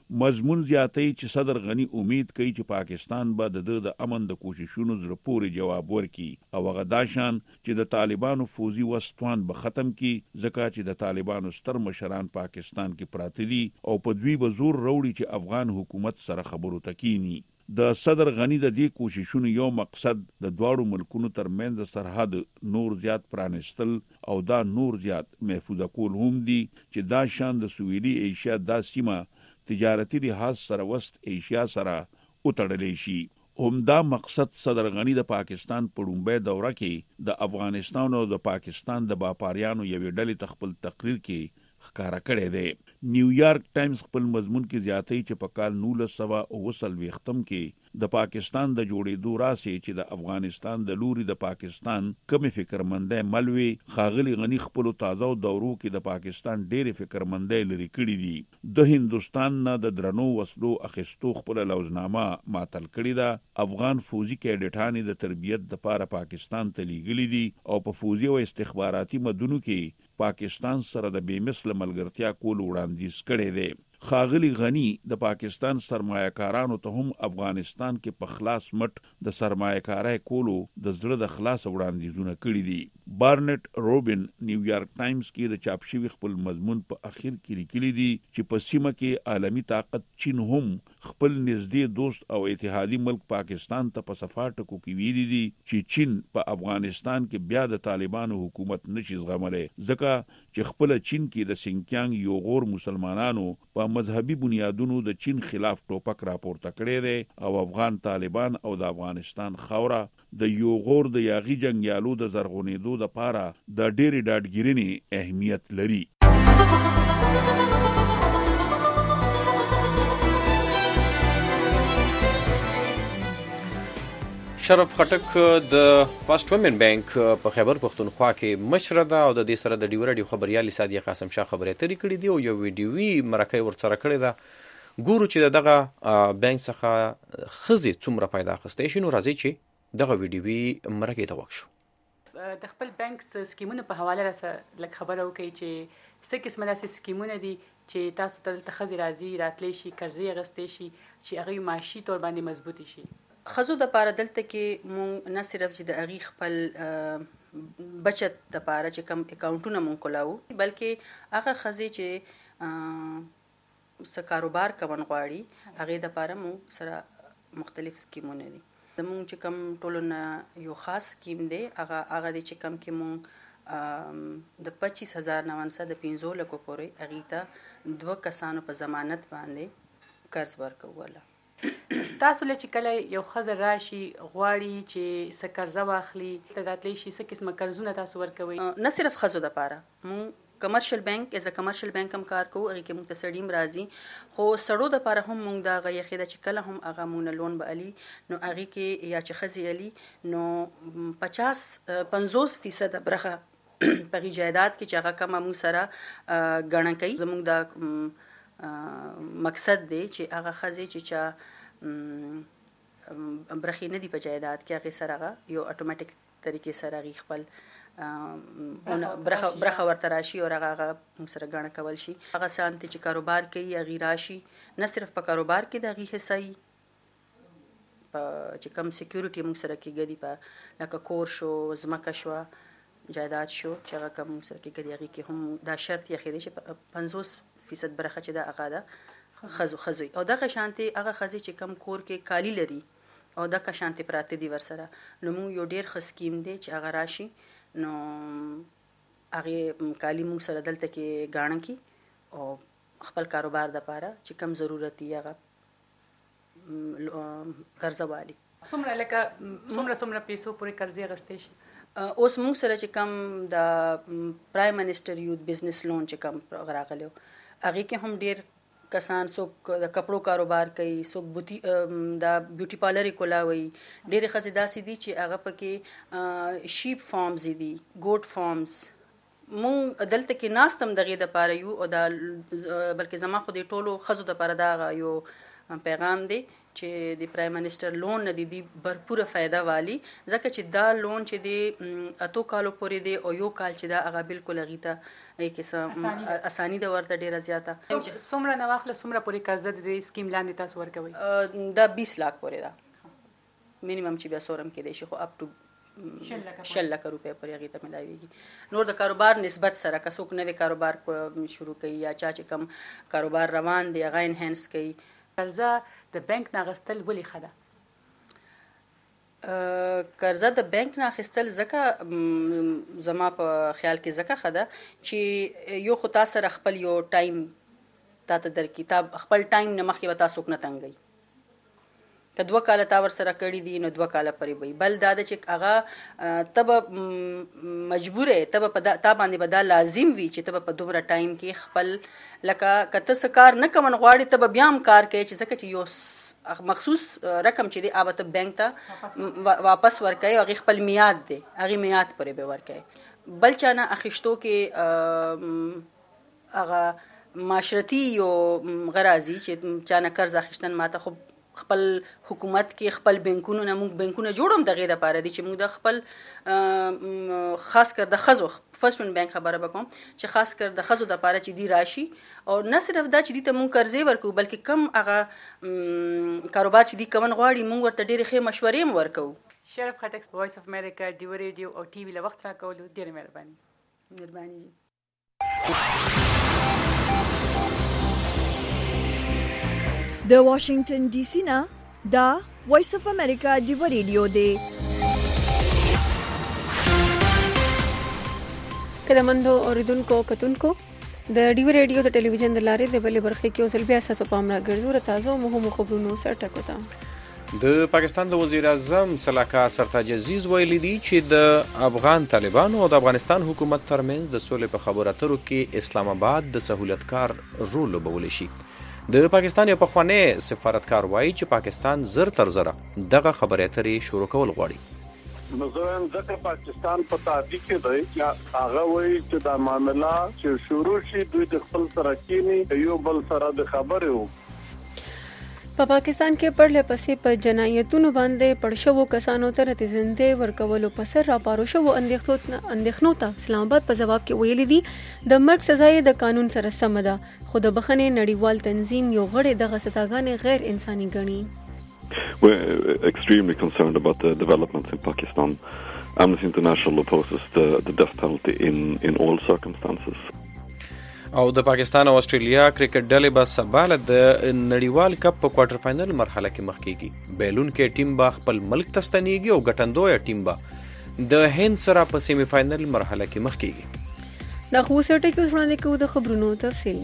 مضمون زیاتوي چې صدر غنی امید کوي چې پاکستان به د امن د کوششونو زړه پورې جواب ورکړي او هغه داشان چې د طالبانو فوزي وسطوان به ختم کړي ځکه چې د طالبانو ستر مشران پاکستان کې پراته دي او په دوی به زور وروړي چې افغان حکومت سره خبرو تکینی. د صدر غنی د دې کوششونو یو مقصد د دواړو ملکونو ترمنځ سرحد نور زیات پرانستل او دا نور زیات محفوظ کول هم دي چې دا شان د سویلي ایشیا دا سیمه تجارتي لحاظ سره وست ایشیا سره وتړلې شي. همدا مقصد صدر غنی د پاکستان په لومړۍ دوره کې د افغانستان او د پاکستان د باپاریانو یوې ډلې تخپل تقریر کې ښکارا کړی دی. نیویارک ټایمز خپل مضمون کې زیاتوي چې په کال 1929 کې د پاکستان د جوړېدو راسي چې د افغانستان د لوري د پاکستان کمی فکرمندۍ ملوي ښاغلي غنی خپل تازه دورو کې د پاکستان ډېر فکرمندۍ لري کړې دي. د هندستان نه د درنو وسلو اخیستو خپل لوزنامه ماتل کړې ده. افغان فوزي کیډټان د تربیت لپاره پاکستان ته لیږلي دي او په فوزي او استخباراتي مدونو کې پاکستان سره د بیمثل ملګرتیا کول وړاندیز کړی دی. ښاغلي غنی د پاکستان سرمایه‌کارانو ته هم افغانستان کې په خلاص مټ د سرمایه‌کارۍ کولو د زړه د خلاص وړاندیزونه کړي دي. بارنټ روبن نیویارک ټایمز کې د چاپ شوی خپل مضمون په اخر کې لیکلي دي چې په سیمه کې عالمی طاقت چین هم خپل نږدې دوست او اتحادي ملک پاکستان ته په صفا ټکو کې ویلي دي چې چین په افغانستان کې بیا د طالبانو حکومت نشي زغملی ځکه چې خپل چین کې د سینکیانګ یو غور مسلمانانو په مذهبي بنیادونو د چین خلاف ټوپک راپورته کړی دی او افغان طالبان او د افغانستان خاوره د یو غور د یاغي جنگیالو د زرغونېدو لپاره د ډېرې ډاډګیرنې اهمیت لري. شرف خټک د فرست وومن بانک په خیبر پښتونخوا کې مشره ده او د دې سره د ډیو رادیو خبريال صادق قاسم شاه خبرې اترې کړې دي او یو ویډیوي مرکه ورسره کړې ده. ګورو چې دغه بانک څخه خزي څومره پیدا اخیستې شي. نو راځي چې دغه ویډیوي مرکه ته وښو. د خپل بانک سکیمونو په حواله سره لږ خبره وکړي چې څه قسمه داسې سکیمونه دي چې تاسو ته دلته خزي راځي راتلی شي قرضې اخیستې شي چې هغوی معاشي طور باندې مضبوطې شي. خزو د پاره دلته کې مونږ نه صرف چې د اغي خپل بچت د پاره چې کم اکاونټونه مونږ کولاو بلکې هغه خزي چې څه کاروبار کوون غواړي هغه د پاره مونږ سره مختلف سکیمونه دي. د مونږ چې کم ټولونه یو خاص سکیم دی هغه د چې کم کې مونږ د 25,000 نوانسه د 15 لکو پورې هغه ته 2 کسانو په ضمانت باندې قرض ورکوله. تاسو چې کله یو خزر راشي غواړي چې څه قرضه واخلي راتلی شي څه قسمه قرضونه تاسو ورکوي؟ نه صرف خزو د پاره مونږ کمرشل بانک از کمرشل بانک هم کار کوو هغه کې مونږ ته سړیم راځي خو سړو د پاره هم مونږ دا غي خېده چې کله هم هغه مونږ لون به علي نو هغه کې یا چې خزي علي نو 50% برخه په جایداد کې چې هغه کوم مونږ سره غړن کوي زمونږ دا مقصد دی چې هغه خزي چې برخې نه دی په جایداد کې هغه سره یو اتوماتیک طریقې سره غي خپل برخه ورته راشي او هغه موږ سره غاڼه کول شي. هغه سانتي چې کاروبار کوي هغه راشي نه صرف په کاروبار کې د غي حصہ چې کم سکیورټي موږ سره کېږي په لکه کور شو زمکه شو جایداد شو چې هغه کوم سره کېږي هغه کې هم دا شرط یې خېده چې 50% برخه چې دا هغه ده خزوي او دغه شانتي هغه خزي چې کم کور کې کالی لري او دغه شانتي پراته دي ورسره نو موږ یو ډیر خسکیم دی چې هغه راشي نو هغه کالی موږ سره دلته کې غاڼه کی او خپل کاروبار د پاره چې کم ضرورت یې هغه قرضه والی څومره پیسو پورې قرضې غستې شي. اوس موږ سره چې کم د پرایم منسٹر یوث بزنس لون چې کم غراغلو هغه کې هم ډیر کسان څوک د کپړو کاروبار کوي څوک دا بیوټي پارلر کولاوي ډېر خزې داسې دي چې هغه پکې شیپ فارمز دي ګوټ فارمز مونږ دلته کې ناستم دغه د پاره یو او دا بلکې زما خو د ټولو خزو د پاره دا یو پیغام دی چې د پرایم منسٹر لون نه دي بھرپوره فائدہ والی ځکه چې دا لون چې دی اتو کالو پورې دی او یو کال چې دا هغه بالکل غیته ای قسم اسانی د ورته ډیره زیاته څومره نه واخله څومره پورې قرضه د سکیم لاندې تاسو ورکوي دا 20 लाख پورې دا مینیمم چې بیا سورم کې دی شي خو اپ ټو 6 لک روپے پر هغه ته ملاويږي نور د کاروبار نسبت سره که څوک نوې کاروبار شروع کوي یا چا چې کم کاروبار روان دی هغه انهانس کوي قرضه د بانک نه غستل ولې خده قرضه د بانک نه اخیستل ځکه زما په خیال کې ځکه خده چې یو خو تاسو سره خپل یو ټایم تاسو در کتاب خپل ټایم نه مخکې به تاسو نه تنګي که 2 کال تا ور سره کړی دي نو 2 کال پرې وي بل دا چې هغه تب مجبور تب په تا باندې بدا لازم وي چې تب په دومره ټایم کې خپل لکه کته سکار نه کوم غواړي تب بیا هم کار کوي چې ځکه چې یو مخصوص رقم چې دی آبته بانک ته واپس ورکړي او خپل میاد دی هغه میاد پرې به ورکړي بل چانه اخیشتو کې هغه معاشرتي یو غرازي چې چانه قرض اخیستن ماته خو خپل حکومت کې خپل بانکونو نه موږ بانکونه جوړوم دغه لپاره دي چې موږ د خپل خاص کر د خزو فرست ون بانک خبره وکم چې خاص کر د خزو د لپاره چې دی راشي او نه صرف دا چې دی ته موږ قرضې ورکو بلکې کم هغه کاروبار چې دی کوم غواړي موږ ورته ډېرې ښه مشورې هم ورکو شرف خټک وایس اف امریکا ډیو ریډیو او ټي وی له وخت راکولو ډېر مهرباني د واشنگټن ډي سي نه دا وایس اف امریکا ډیو ریډیو دی کلمندو اوریدونکو کتونکو د ډیو ریډیو د ټلویزیون د لارې د بلې برخې کې اوسل بیا ستاسو پام راګرځو تاسو مهمو خبرونو سره ټکوتا د پاکستان د وزیر اعظم سلاکار سرتاج عزیز ویلي دي چې د افغان طالبانو او د افغانستان حکومت ترمنځ د سولې په خبرو اترو کې اسلام آباد د سہولتکار رول لوبولی شي د پاکستان یو پخوانی سفارتکار وایي چې پاکستان زر تر زره دغه خبرې اترې شروع کول غواړي نو زه هم ځکه پاکستان په تعدی کې دی چې هغه وایي چې دا معامله چې شروع شي دوی د خپل سره کینی یو بل سره د خبرې وو په پاکستان کې پړله پسې په جنایتونو باندې پړشوو کسانو ته رتزنده ورکولو پسر راپارو شو اندېښنو ته اسلام آباد په جواب کې ویلي دي د مرګ سزا د قانون سره سم ده خو د بخښنې نړیوال تنظیم یو غړی دغه سزاګانې غیر انساني ګڼي. We're extremely concerned about the developments in Pakistan. Amnesty International opposes the death penalty in all circumstances. او د پاکستان او استرالیا کرکټ ډلې به سبا له د نړیوال کپ په کوارټر فائنل مرحله کې مخ کیږي بیلون کې ټیم به خپل ملک ته ستنیږي او ګټندوی ټیم به د هند سره په سیمی فائنل مرحله کې مخ کیږي دا خو سټه کې وړاندې کوو د خبرونو تفصیل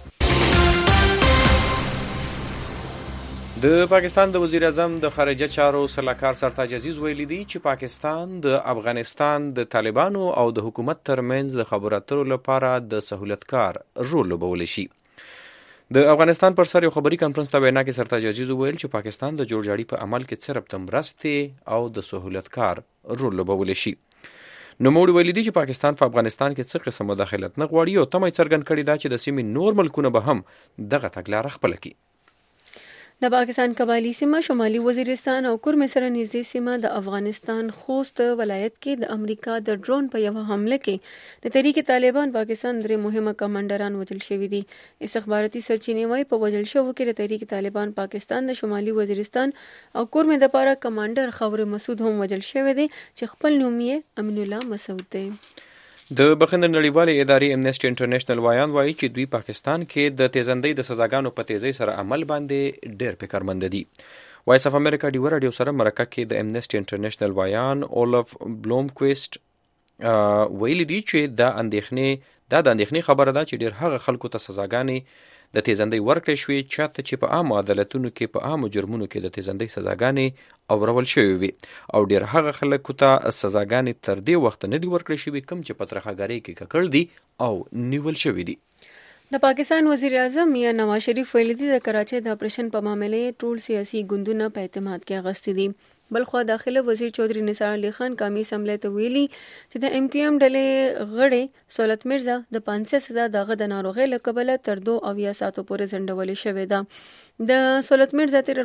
د پاکستان د وزیر اعظم د خارجه چارو سلاکار سرتاج عزیز ویلي دي چې پاکستان د افغانستان د طالبانو او د حکومت ترمنځ د خبرو اترو لپاره د سہولتکار رول لوبولی شي. د افغانستان پر سر یو خبري کانفرنس ته وینا کې سرتاج عزیز ویل چې پاکستان د جوړجاړي په عمل کې صرف د مرستې او د سہولتکار رول لوبولی شي. نوموړي ویلي دي چې پاکستان په افغانستان کې څه قسم مداخلت نه غواړي او تمه یې څرګند کړې ده چې د سیمې نور ملکونه به هم دغه تګلاره خپله کړي. د پاکستان قبایلی سیمه شمالي وزیرستان او کورم سره نږدې سیمه د افغانستان خوست ولایت کې د امریکا د ډرون په یو حمله کې د تحریک طالبان پاکستان درې مهمه کمانډران وژل شوي دي. استخباراتي سرچینې وايي په وژل شوو کې د تحریک طالبان پاکستان د شمالي وزیرستان او کورم د لپاره کمانډر خور مسعود هم وژل شوی دی چې خپل نوم یې امین الله مسعود دی. د بخښنې نړیوالې ادارې امنیسټي انټرنیشنل وایان وایي چې دوی پاکستان کې د تیزندۍ د سزاګانو په تیزۍ سره عمل باندې ډېر فکرمند دي. وایس اف امریکا ډیو راډیو سره مرکه کې د امنیسټي انټرنیشنل وایان اولف بلومکویسټ ویلي دي چې دا د اندېښنې خبره ده چې ډېر هغه خلکو ته سزاګانې د تیزندۍ ورکړې شوې چاته چې په عامو عدالتونو کې په عامو جرمونو کې د تیزندۍ سزاګانې اورول شوې وي او ډېر هغه خلکو ته سزاګانې تر دې وخت نه دي ورکړې شوې کوم چې په ترخهګرۍ کې ککړ دي او نیول شوي دي. د پاکستان وزیر اعظم میاں نواز شریف ویلي دي د کراچۍ د اپریشن په معاملې ټول سیاسي ګوندونه په اعتماد کې اغستې دي. بلخوا داخله وزیر چودھری نثار علي خان قومي اسمبلی ته ویلي چې د MQM ډلې غړي سولت مرزا د 500 سزا دغه د ناروغۍ له کبله تر 2 ساعتو پورې ځنډولې شوې ده. د سولت مرزا تیر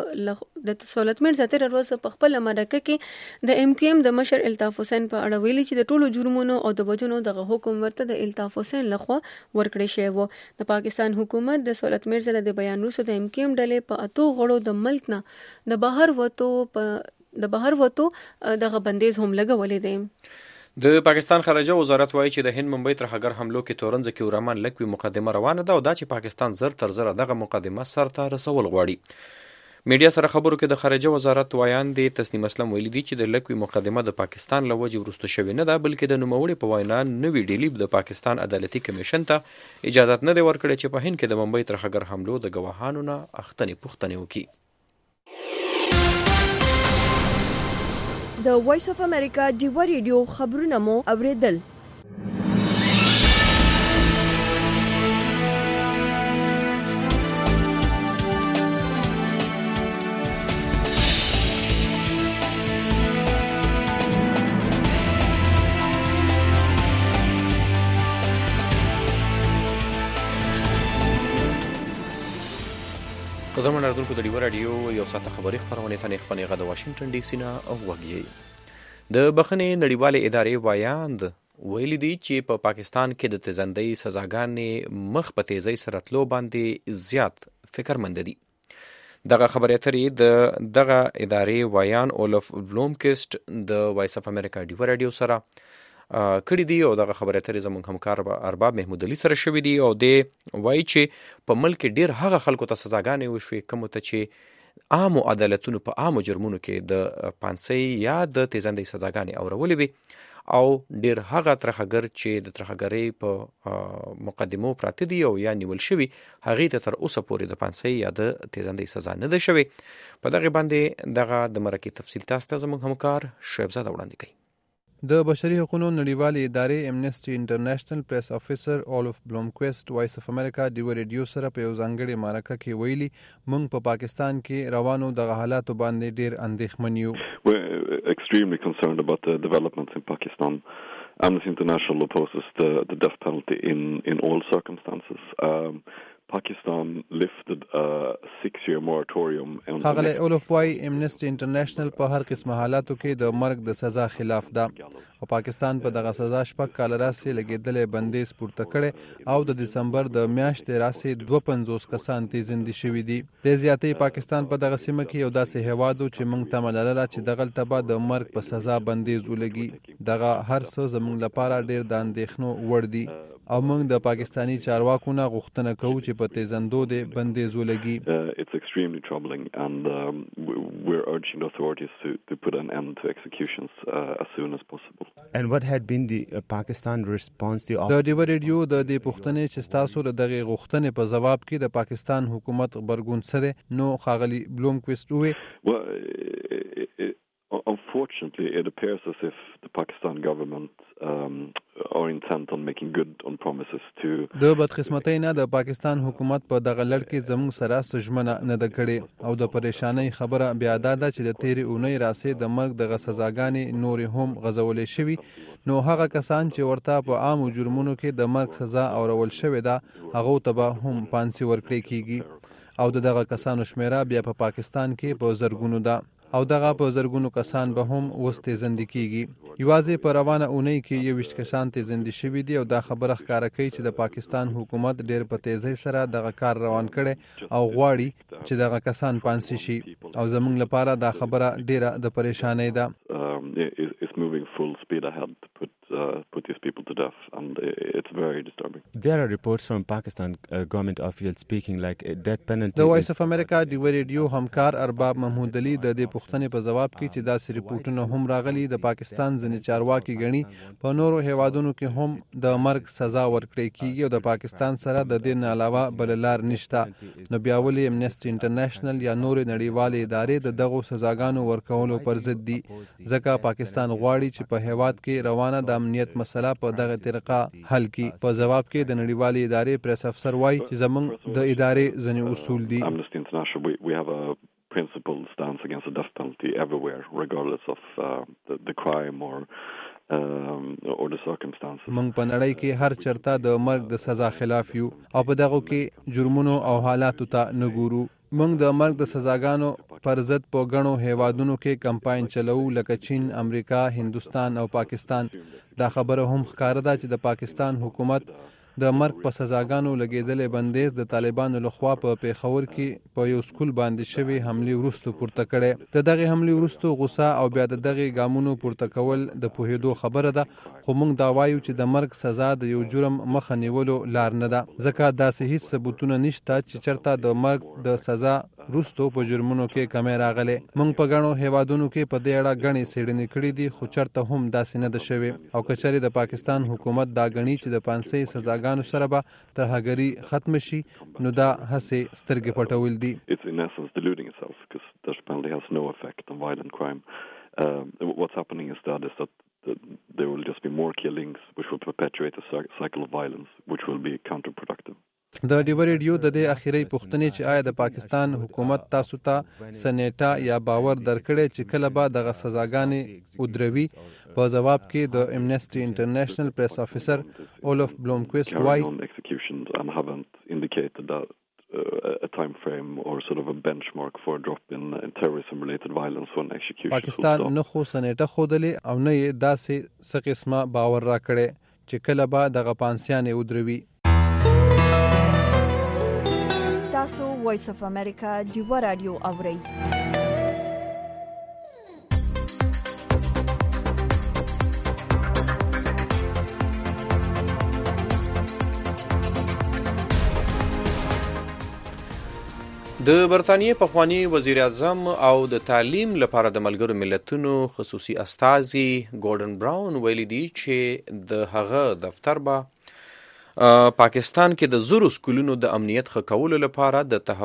ورځ په خپل مرکه کې د MQM د مشر الطاف حسین په اړه ویلي چې د ټولو جرمونو او د وجونو دغه حکم ورته د الطاف حسین لخوا ورکړی شوی و. د پاکستان حکومت د سولت مرزا د بیان وروسته د MQM ډلې په 8 غړو د ملک نه د بهر وته دغه بندیز هم لګولې دي. د پاکستان خارجه وزارت وایي چې د هند ممبئی ترهګر حملو کې تورنځ کې ورمان لکوي مقدمه روانه ده او دا چې پاکستان زر تر زر دغه مقدمه سر ته رسول غواړي. میډیا سره خبرو کې د خارجه وزارت وایان دي تسنیم اسلم ویلي دي چې د لکوي مقدمه د پاکستان له وجې وروسته شوې نه ده بلکې د نوموړي په وینا نوي ډیلی د پاکستان عدالتي کمیشن ته اجازه نه دی ورکړی چې په هند کې د ممبئی ترهګر حملو د ګواهانو نه اختنې پوښتنې وکړي. د وایس اف امریکا ډیوا ریډیو خبرونه مو اوریدل. قدرمن اردوونکو د ډیوا راډیو یو ساعته خبري خپرونې ته خپنې غږ د واشنگټن ډي سي نه اوږدې. د بخښنې نړیوالې ادارې وایاند ویلي دي چې په پاکستان کې د تیزندۍ سزاګانې مخ په تیزۍ سره تلو باندې زیات فکرمند دي. دغه خبرې اترې د دغه ادارې وایان اولف بلومکسټ د وایس اف امریکا ډیوا راډیو سره کړي دي او دغه خبرې اترې زموږ همکار ارباب محمود علي سره شوي دي او دی وایي چې په ملک کې ډیر هغه خلکو ته سزاګانې وشوې کومو ته چې عامو عدالتونو په عامو جرمونو کې د پانسۍ یا د تیزندۍ سزاګانې اورولې وي او ډیر هغه ترهګر چې د ترهګرۍ په مقدمو پراته دي او یا نیول شوي هغې ته تر اوسه پورې د پانسۍ یا د تیزندۍ سزا نه ده شوې. په دغه باندې دغه د مرکې تفصیل تاسو ته زموږ همکار شعیب زاده وړاندې کوي. د بشري حقوقو نړیوالې ادارې امنیسټي انټرنیشنل پریس افیسر اولف بلومکویسټ وایس اف امریکا ډیوا ریډیو سره په یو ځانګړې مرکه کې ویلي موږ په پاکستان کې روانو دغه حالاتو باندې ډیر اندېښمن یو. We're extremely concerned about the developments in Pakistan. Amnesty International opposes the death penalty in all circumstances. Pakistan lifted a 6-year moratorium. هغه اولف وايي امنیسټي انټرنیشنل په هر قسم حالاتو کې د مرګ د سزا خلاف ده او پاکستان په دغه سزا شپږ کال راځي لګیدلې بندیز پورته کړي او د دسمبر د میاشتې راځي 52 کسان تیزندي شوي دي. د زیاتې پاکستان په دغه سیمه کې یو داسې هوادو چې موږ تملله چې دغه تبا د مرګ په سزا بندیز ولګي. دغه هر څه زموږ لپاره ډیر د اندېښنو وړ دي او موږ د پاکستانی چارواکو نه غوښتنه کوو چې په تیزندو د بندیز ولګي. It's extremely troubling and we're urging the authorities to put an end to executions as soon as possible. And what had been the Pakistan response to د ډیوا ریډیو د دې پوښتنې چې تاسو د دغه غوښتنې په جواب کې د پاکستان حکومت خبرګون سره نو خاغلی بلومکویسټ وی Unfortunately, it appears as if the Pakistan government are intent on making good on promises to. د بدقسمتۍ نه د پاکستان حکومت په دغه لړ کې زموږ سره سجمنه نه ده کړې او د پریشانۍ خبره بیا دا ده چې د تیرې اونۍ راسې د مرګ دغه سزاګانې نورې هم غځولې شوي نو هغه کسان چې ورته په عامو جرمونو کې د مرګ سزا اورول شوې ده هغو ته به هم پانسي ورکړې کیږي او دغه کسانو شمیره بیا په پاکستان کې په زرګونو ده او دغه په زرګونو کسان به هم اوس تیزندي کیږي. یوازې په روانه اونۍ کې 21 کسان تیزندي شوي دي او دا خبره ښکاره کوي چې د پاکستان حکومت ډیر په تیزۍ سره دغه کار روان کړي او غواړي چې دغه کسان پانسي شي او زموږ لپاره دا خبره ډیره د پریشانۍ ده. It's moving full speed ahead to put these people to death and it's very disturbing. There are reports from Pakistan government officials speaking like a death penalty. د وایس اف امریکا ډیوا ریډیو همکار ارباب محمود علي د دې پوښتنې په جواب کې چې داسې ریپورتونه هم راغلي د پاکستان ځینې چارواکي غني په نورو هیوادونو کې هم د مرګ سزا ورکړي کیږي او د پاکستان سره د دې نه علاوه بل لار نشته نو بیا ولې امنیسټي انټرنیشنل یا نور نړیوالې ادارې د دغو سزاګانو ورکولو پر ضد دي ځکه پاکستان غواړي چې په هیواد کې روانه د امنیت مسله په دغه طریقه حل کړي. په جواب کې د نړیوالې ادارې پریس افسر وایي چې زموږ د ادارې ځینې اصول دي. Amnesty International we have a principled stance against the death penalty everywhere, regardless of the crime or the circumstances. موږ په نړۍ کې هر چرته د مرګ د سزا خلاف یو او په دغه کې جرمونو او حالاتو ته نه ګورو. موږ د مرګ د سزاګانو پر ضد په غنو هیوادونو کې کمپاین چلو لکه چین، امریکا، هندوستان او پاکستان. دا خبره هم ښکاره ده چې د پاکستان حکومت د مرګ په سزاګانو لګیدلې بندیز د طالبانو لخوا په پیښور کې په یو سکول باندې شوی حمله وروسته پورته کړي. د دغه حمله وروسته غوسه او بیا د دغه ګامونو پورته کول د پوهېدو خبره ده، خو موږ دا وایو چې د مرګ سزا د یو جرم مخه نیولو لار نه ده، ځکه داسې هیڅ ثبوتونه نشته چې چرته د مرګ د سزا وروسته په جرمونو کې کمی راغلی. موږ په ګڼو هیوادونو کې په دې اړه ګڼې څېړنې کړې دي، خو چرته هم داسې نه ده شوې. او که چېرې د پاکستان حکومت دا ګڼي چې د پانسۍ سزاګانو سره به ترهګري ختم شي، نو دا هسې سترګې پټول دي. It's in essence deluding itself because the death penalty has no effect on violent crime. What's happening instead is that there will just be more killings which will perpetuate a cycle of violence which will be counterproductive. د ډیو ریډیو د دې اخیری پوښتنې چې آیا د پاکستان حکومت تاسو ته سنیټا یا باور درکړي چې کله به دغه سزاګانې ودروي، په جواب کې د امنیسټي انټرنیشنل پریس افیسر اولف بلومکویسټ وایي a time frame or sort of a benchmark for a drop in terrorism related violence when execution. پاکستان نه خو سنیټا خودلې او نه یې داسې څه قسمه باور را کړي چې کله به دغه پانسیانې ودروي. تاسو وایس اف امریکا ډیو رادیو اورئ. د برطانیې پخوانی وزیر اعظم او د تعلیم لپاره د ملګرو ملتونو خصوصي استازي ګورډن براون ویلي دی چې د هغه دفتر به پاکستان کې د زرو سکولونو د امنیت ښه کولو لپاره د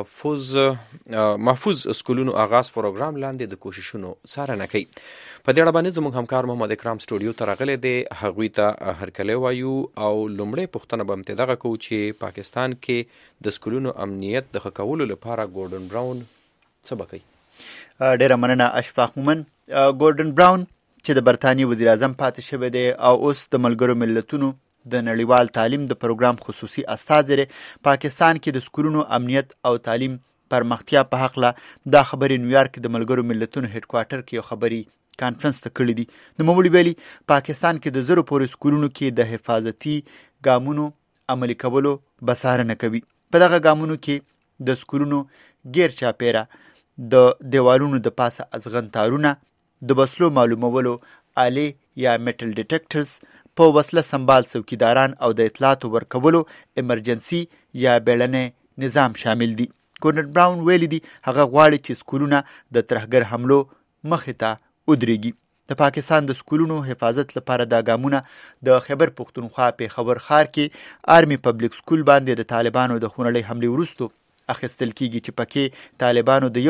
محفوظ سکولونو آغاز پروګرام لاندې د کوششونو څارنه کوي. په دې اړه باندې زموږ همکار محمد اکرام سټوډیو ته راغلی دی. هغوی ته هرکلی وایو او لومړی پوښتنه به هم دغه کوو چې پاکستان کې د سکولونو امنیت د ښه کولو لپاره ګورډن براون څه به کوي؟ ډېره مننه اشفاق مومن. ګورډن براون چې د برطانیې وزیر اعظم پاتې شوی دی او اوس د ملګرو ملتونو د نړیوال تعلیم د پروګرام خصوصي استازی دی، پاکستان کې د سکولونو امنیت او تعلیم پرمختیا په هکله دا خبرې نیویارک د ملګرو ملتونو هډ کوارټر کې یو خبري کانفرنس ته کړي دي. نوموړي ویلي پاکستان کې د زرو پورې سکولونو کې د حفاظتي ګامونو عملي کولو بڅارنه کوي. په دغه ګامونو کې د سکولونو غیر چاپیره د دیوالونو د پاسه ازغن تارونه، د وسلو معلومولو آلې یا میټل ډیټیکټرز، په وسله سنبال څوکیداران او د اطلاعاتو ورکولو ایمرجنسي یا بیړنی نظام شامل دي. ګورډن براون ویلي دي هغه غواړي چې سکولونه د ترهګر حملو مخې ته ودرېږي. د پاکستان د سکولونو حفاظت لپاره دا ګامونه د خیبر پښتونخوا پیښور ښار کې آرمي پبلک سکول باندې د طالبانو د خونړۍ حملې وروسته اخیستل کیږي چې پکې طالبانو د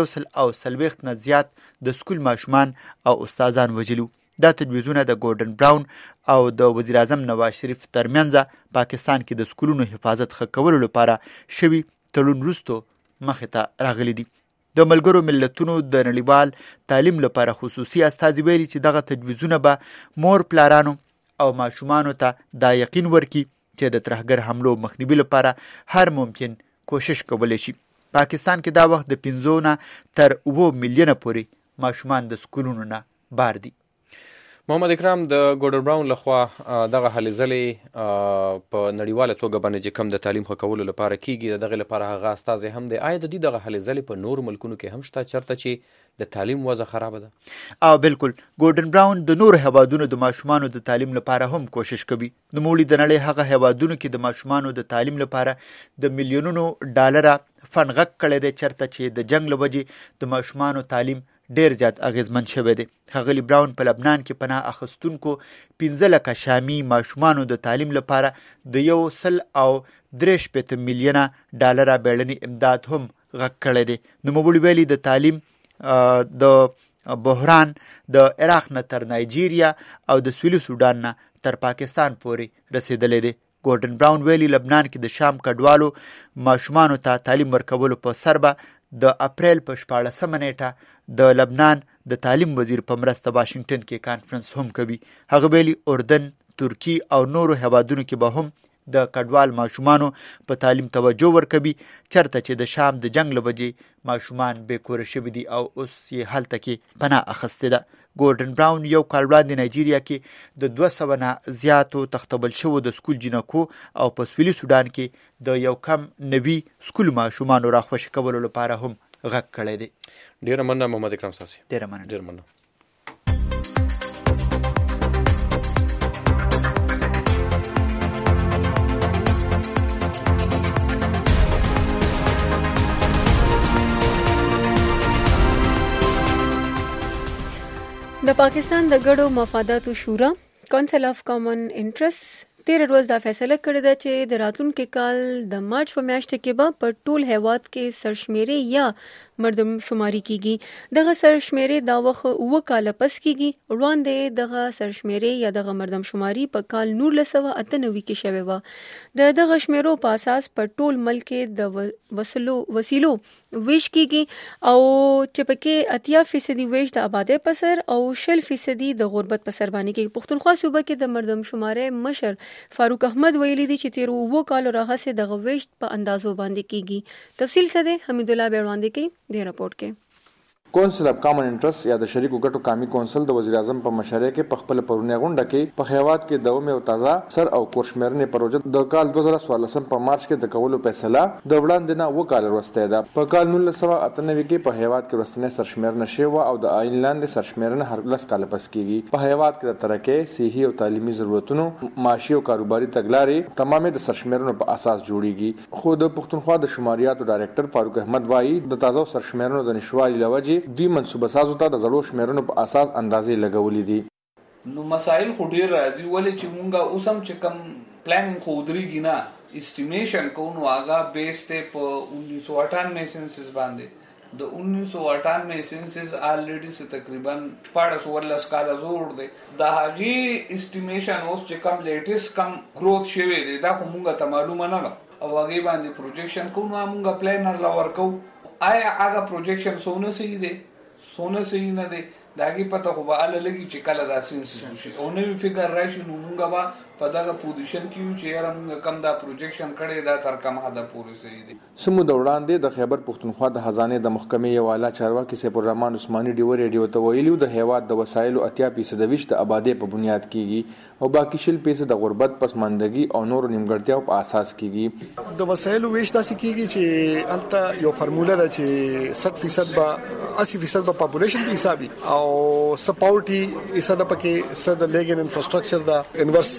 140 نه زیات د سکول ماشومان او استادان وژلي. دا تجویزونه د ګورډن براون او د وزیر اعظم نواز شریف ترمنځ پاکستان کې د سکولونو حفاظت ښه کولو لپاره شوي تړون وروسته مخې ته راغلي دي. د ملګرو ملتونو د نړیوال تعلیم لپاره خصوصي استازي ویلي چې دغه تجویزونه به مور پلارانو او ماشومانو ته دا یقین ورکړي چې د ترهګر حملو مخنیوي لپاره هر ممکن کوشش کولی شي. پاکستان کې دا وخت د 5 نه تر 7 میلیونه پورې ماشومان د سکولونو نه بار دي. محمد اکرام، د ګورډن براون لخوا دغه هلې ځلې په نړیواله توګه باندې چې کم د تعلیم ښه کولو لپاره کیږي، د دغه لپاره هغه استازی هم دی. آیا د دوی دغه هلې ځلې په نورو ملکونو کې هم شته چېرته چې د تعلیم وضع خرابه ده؟ او بالکل، ګورډن براون د نورو هیوادونو د ماشومانو د تعلیم لپاره هم کوشش کوي. نوموړي د نړۍ هغه هیوادونو کې د ماشومانو د تعلیم لپاره د میلیونونو ډالره فنډ غږ کړی دی چېرته چې د جنګ له وجې د ماشومانو تعلیم ډیر زیات اغیزمن شوی دی. ښاغلي براون په لبنان کې پناه اخیستونکو 15 لکه شامي ماشومانو د تعلیم لپاره د 163 میلیونه ډالره بیړني امداد هم غږ کړی دی. نوموړي ویلي د تعلیم د بحران د عراق نه تر نایجیریا او د سویلي سودان نه تر پاکستان پورې رسیدلی دی. ګورډن براون ویلي لبنان کې د شام کډوالو ماشومانو ته تعلیم ورکولو په سر به د اپریل په 14 نیټه د لبنان د تعلیم وزیر په مرسته واشنگټن کې کانفرنس هم کوي. هغه ویلي اردن، ترکی او نورو هیوادونو کې به هم د کډوال ماشومانو په تعلیم توجه ورکوي، چرته چې د شام د جنگ له وجې ماشومان بې کوره شوي دي او اوس یې هلته کې پناه اخیستې ده. ګورډن براون یو کال وړاندې نایجیریا کې د 200 نه زیاتو تختبل شوو د سکول جنکو او په سویلي سودان کې د یو کم نوي سکول ماشومانو راخوشي کولو لپاره هم غږ کړی دی. ډیره مننه محمد اکرم ساسي. ډیره مننه. د پاکستان د ګډو مفاداتو شورا کونسل اف کامن انټرست 13 ورځ دا فیصله کړې ده چې د راتلونکي کال د مارچ په میاشت کې به په ټول هیواد کې سرشمیرې یا مردم شماري کیږي. دغه سرشمیرې دا وخت 9 کال پس کیږي. وړاندې دغه سرشمیرې یا دغه مردم شماري په کال 1998 کې شوې و. دغه شمیرو په اساس په ټول ملک کې د وسیلو ویش کیږي او چې پکې 80% ویش د آبادی په سر او 60% د غربت په سر باندې کې. پښتونخوا صوبه کې د مردم شمارې مشر فاروق احمد ویلي دي چې 13 کال راهسې دغه ویش په اندازو باندې کیږي. تفصیل څه دی حمید الله بیرواندې کوي د رپورت کې. کونسل اف کامن انټرست یا د شریکو ګټو قومي کونسل د وزیر اعظم په مشرۍ کې په خپل پرونی غونډه کې په هیواد کې د اومه او تازه سر او کورشمرنې پروژه د کال 2014 په مارچ کې د کولو فیصله د وړاندې نه وکاله وروسته ده. په کال 1998 کې په هیواد کې وروستنی سرشمرنه شوه او د آئین لاندې سرشمرنه هر 10 کال پس کیږي. په هیواد کې د ترقۍ، صحي او تعلیمي ضرورتونو، معاشي او کاروباري تګلارې تمامه د سرشمرنو په اساس جوړیږي. خو د پښتونخوا د شماریاتو ډایریکټر فاروق احمد وایي د تازه سرشمرنو د نشوالي لوجې دوی منصوبه سازو ته د زړو شمیرونو په اساس اندازې لګولې دي. نو مسائل خو ډیر راځي ولې چې مونږه اوسم چې کم پلانینګ خو درېږي نه استیمیشن کوو هغه بیس ته په 1998 سنسس باندې د 1998 سنسس الریډي تقریبا 14 کال زوړ دی. د هغه استیمیشن اوس چې کم لیټیسټ کم گروث شوی دی دا خو مونږه ته معلومه نه او هغه باندې پروجیکشن کوو مونږه پلانر لا ورکو آیا هغه پروجیکشن سونه صحیح دی سونه صحیح نه دی داګي پته خو به اله لګي چې کله دا سنسس وشي او نوې فکر راشي نو مونږه به په دغه پوزیشن کې چې یاره مونږ کم دا پروجیکشن کړی دا تر کوم حد پورې صحیح دی. سمو د وړاندې د خیبر پښتونخوا د خزانه د محکمې یو اعلی چارواکي سیف الرحمن عثماني ډیو ریډیو ته ویلي د هیواد د وسایلو 80% ویش د آبادی په بنیاد کیږي او باقي 60% د غربت پسماندګي او نور نیمګړتیاو په اساس کیږي. د وسایلو ویش داسې کیږي چې الته یو فارموله ده چې 60% به 80% به پاپولیشن په حسابي او سپورټي حساب پکې صد لیګن انفراستراکچر دا انورس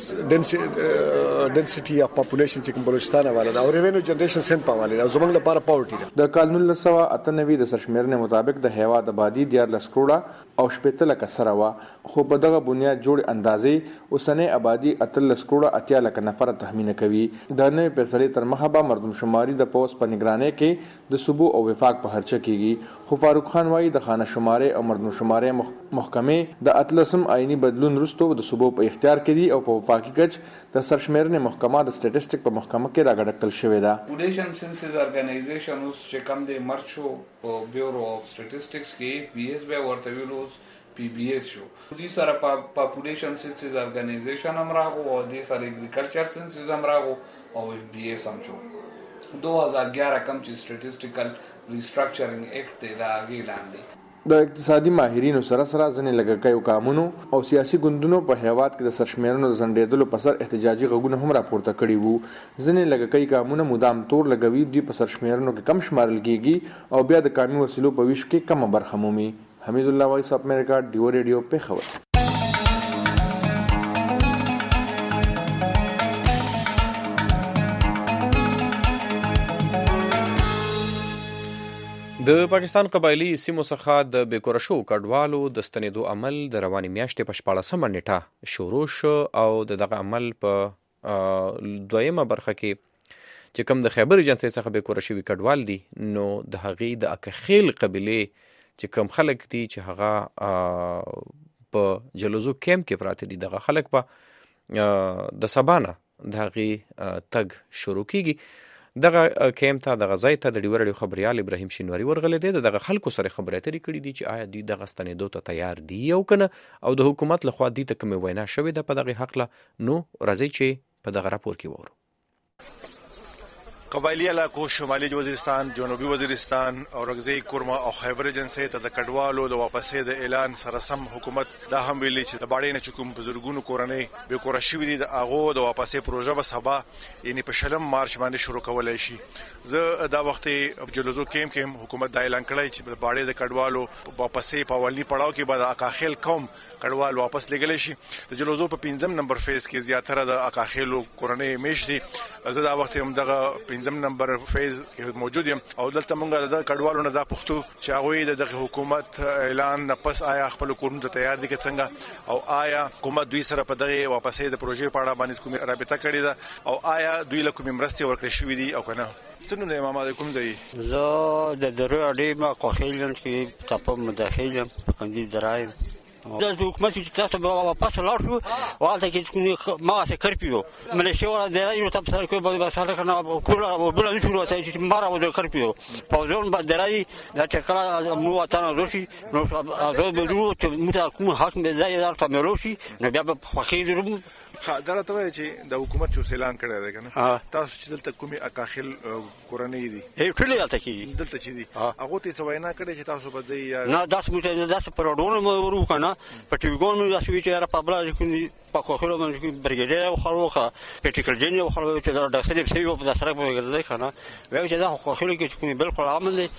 ډنسټي اف پاپولیشن چې کوم بلوچستان حواله دا او ریوینیو جنریشن سن په حواله دا زمونږ لپاره پاورټي ده. د کال 1998 د سرشمیرنې مطابق د هیواد آبادی 14 کروڑه او 15 لک سره وا خو په دغه بنیاد جوړ اندازې اوسنۍ آبادی 13 کروڑه 80 لک نفر تخمین کوي. د نوې فیصلې تر مخه به مردم شماري د پوس په نگرانۍ کې د صوبو او وفاق په هرچه کیږي. خو فاروق خان وایي د خانه شماري او مردم شماري محکمې د اتلسم آئینی بدلون وروسته د صوبو په اختیار کې دي او په وفاقي کچ د سرشمیرنې محکمه د سټیټسټیک په محکمه کې راګډکل شوې ده. پاپولیشن سنسس ارګنایزیشن اوس چې کم د مرچ شو په بیورو اف سټیټسټکس کې پی ایس به ورته ویلوس پی بی ایس شو. دې سره پاپولیشن سنسس ارګنایزیشن هم راغو او دې سره اګریکلچر سنسس هم راغو او بی ایس هم شو. 2011 کم چې سټیټسټیکل ریسټرکچرینګ اکټ دی دا اګې لاندې د اقتصادي ماهرینو سره ځنې لګکایو قانونو او سیاسي ګوندونو په هیواد کې د سرشمیرنو د زندېدلو په سر احتجاجي غږونه هم راپورته کړي وو. ځنې لګکای قانون مدام تور لګوي دوی په سرشمیرنو کې کم شمارل کیږي او بیا د قومي وسیلو په ویش کې کم برخه مومي. حمید الله وایس اف امریکا ډیو ریډیو پیښور. د پاکستان قبایلی سیمو څخه د بیکوره شو کډوالو د ستنېدو عمل د روانې میاشتې په 14 نیټه شروع شو او دغه عمل په دویمه برخه کې چې کوم د خیبر ایجنسۍ څخه بیکوره شوي کډوال دي نو د هغې د اکخیل قبیلې چې کوم خلک دي چې هغه په جلوزو کیمپ کې پراته دي دغه خلک په د سبا نه د هغې تګ شروع کیږي. دغه کیمپ ته دغه ځای ته د ډیوه راډیو خبریال ابراهیم شینواری ورغلی دی. دغه خلکو سره خبرې اترې کړي دي چې آیا دوی دغه ستنېدو ته تیار دي او کنه او د حکومت لخوا دوی ته کومې وینا شوې ده په دغه حق له. نو راځئ چې په دغه راپور کې وورو. قبایلی علاقو شمالي وزیرستان، جنوبي وزیرستان او رګزی کورما او خیبر ایجنسی ته د کډوالو د واپسې د اعلان سره سم حکومت دا هم ویلي چې د باړې نه چکم بزرګونو کورنۍ به کور شوې دي د هغه د واپسې پروژه به سبا یعنی په 20 مارچ باندې شروع کولای شي. زه دا وخت جلوزو کیمپ کې حکومت دا اعلان کړی چې د باړې د کډوالو واپسې په اولنی پړاو کې بعد اکاخیل قوم کډوال واپس لګل شي. د جلوزو په 5 نمبر فیز کې زیاتره د اکاخیلو کورنۍ میش دي. زه دا وخت هم دغه 5 نمبر فیز کې موجود یم او دلته مونږ د کډوالو نه دا پښتو چې هغه د حکومت اعلان نه پس آیا خپل کورونو ته تیار دي که څنګه او آیا حکومت دوی سره په دغه واپسې د پروژې په اړه باندې کومه رابطه کړې ده او آیا دوی له کومې مرستې ورکړې شوې دي او کنه. څنګه د امام علیکم ځای زه د درو اړې ما کوخیلم چې تاسو مداخله په کندي درای د حکومت چې تاسو به واپس لاړ شو او هلته کې ما څه کرپیو ملیشیا ولا درای نو تاسو سره کوم به سره کنه کول او بل نه شروع چې مارا و د کرپیو په ځون به درای دا چې کله مو وطن روشي نو زه به نو چې موږ کوم حق به ځای درته ملوشي نو بیا به خوخي درو درته وایي چې د حکومت چې اعلان کړی دی کنه تاسو چې دلته کومي اکاخل کورنۍ دي ټول دلته کې دلته چې دي هغه ته څه وینا کړی چې تاسو به ځي نه داس موږ داس پروډونو مو ورو کنه په ټیګون مو داس وی چې را په بل ځکه په کوخلو باندې برګیډر او خلوخه پټیکل جن او خلوه چې دا داسې په په سره په ګرځي کنه وایي چې دا کوخلو کې کومي بالکل عامل دي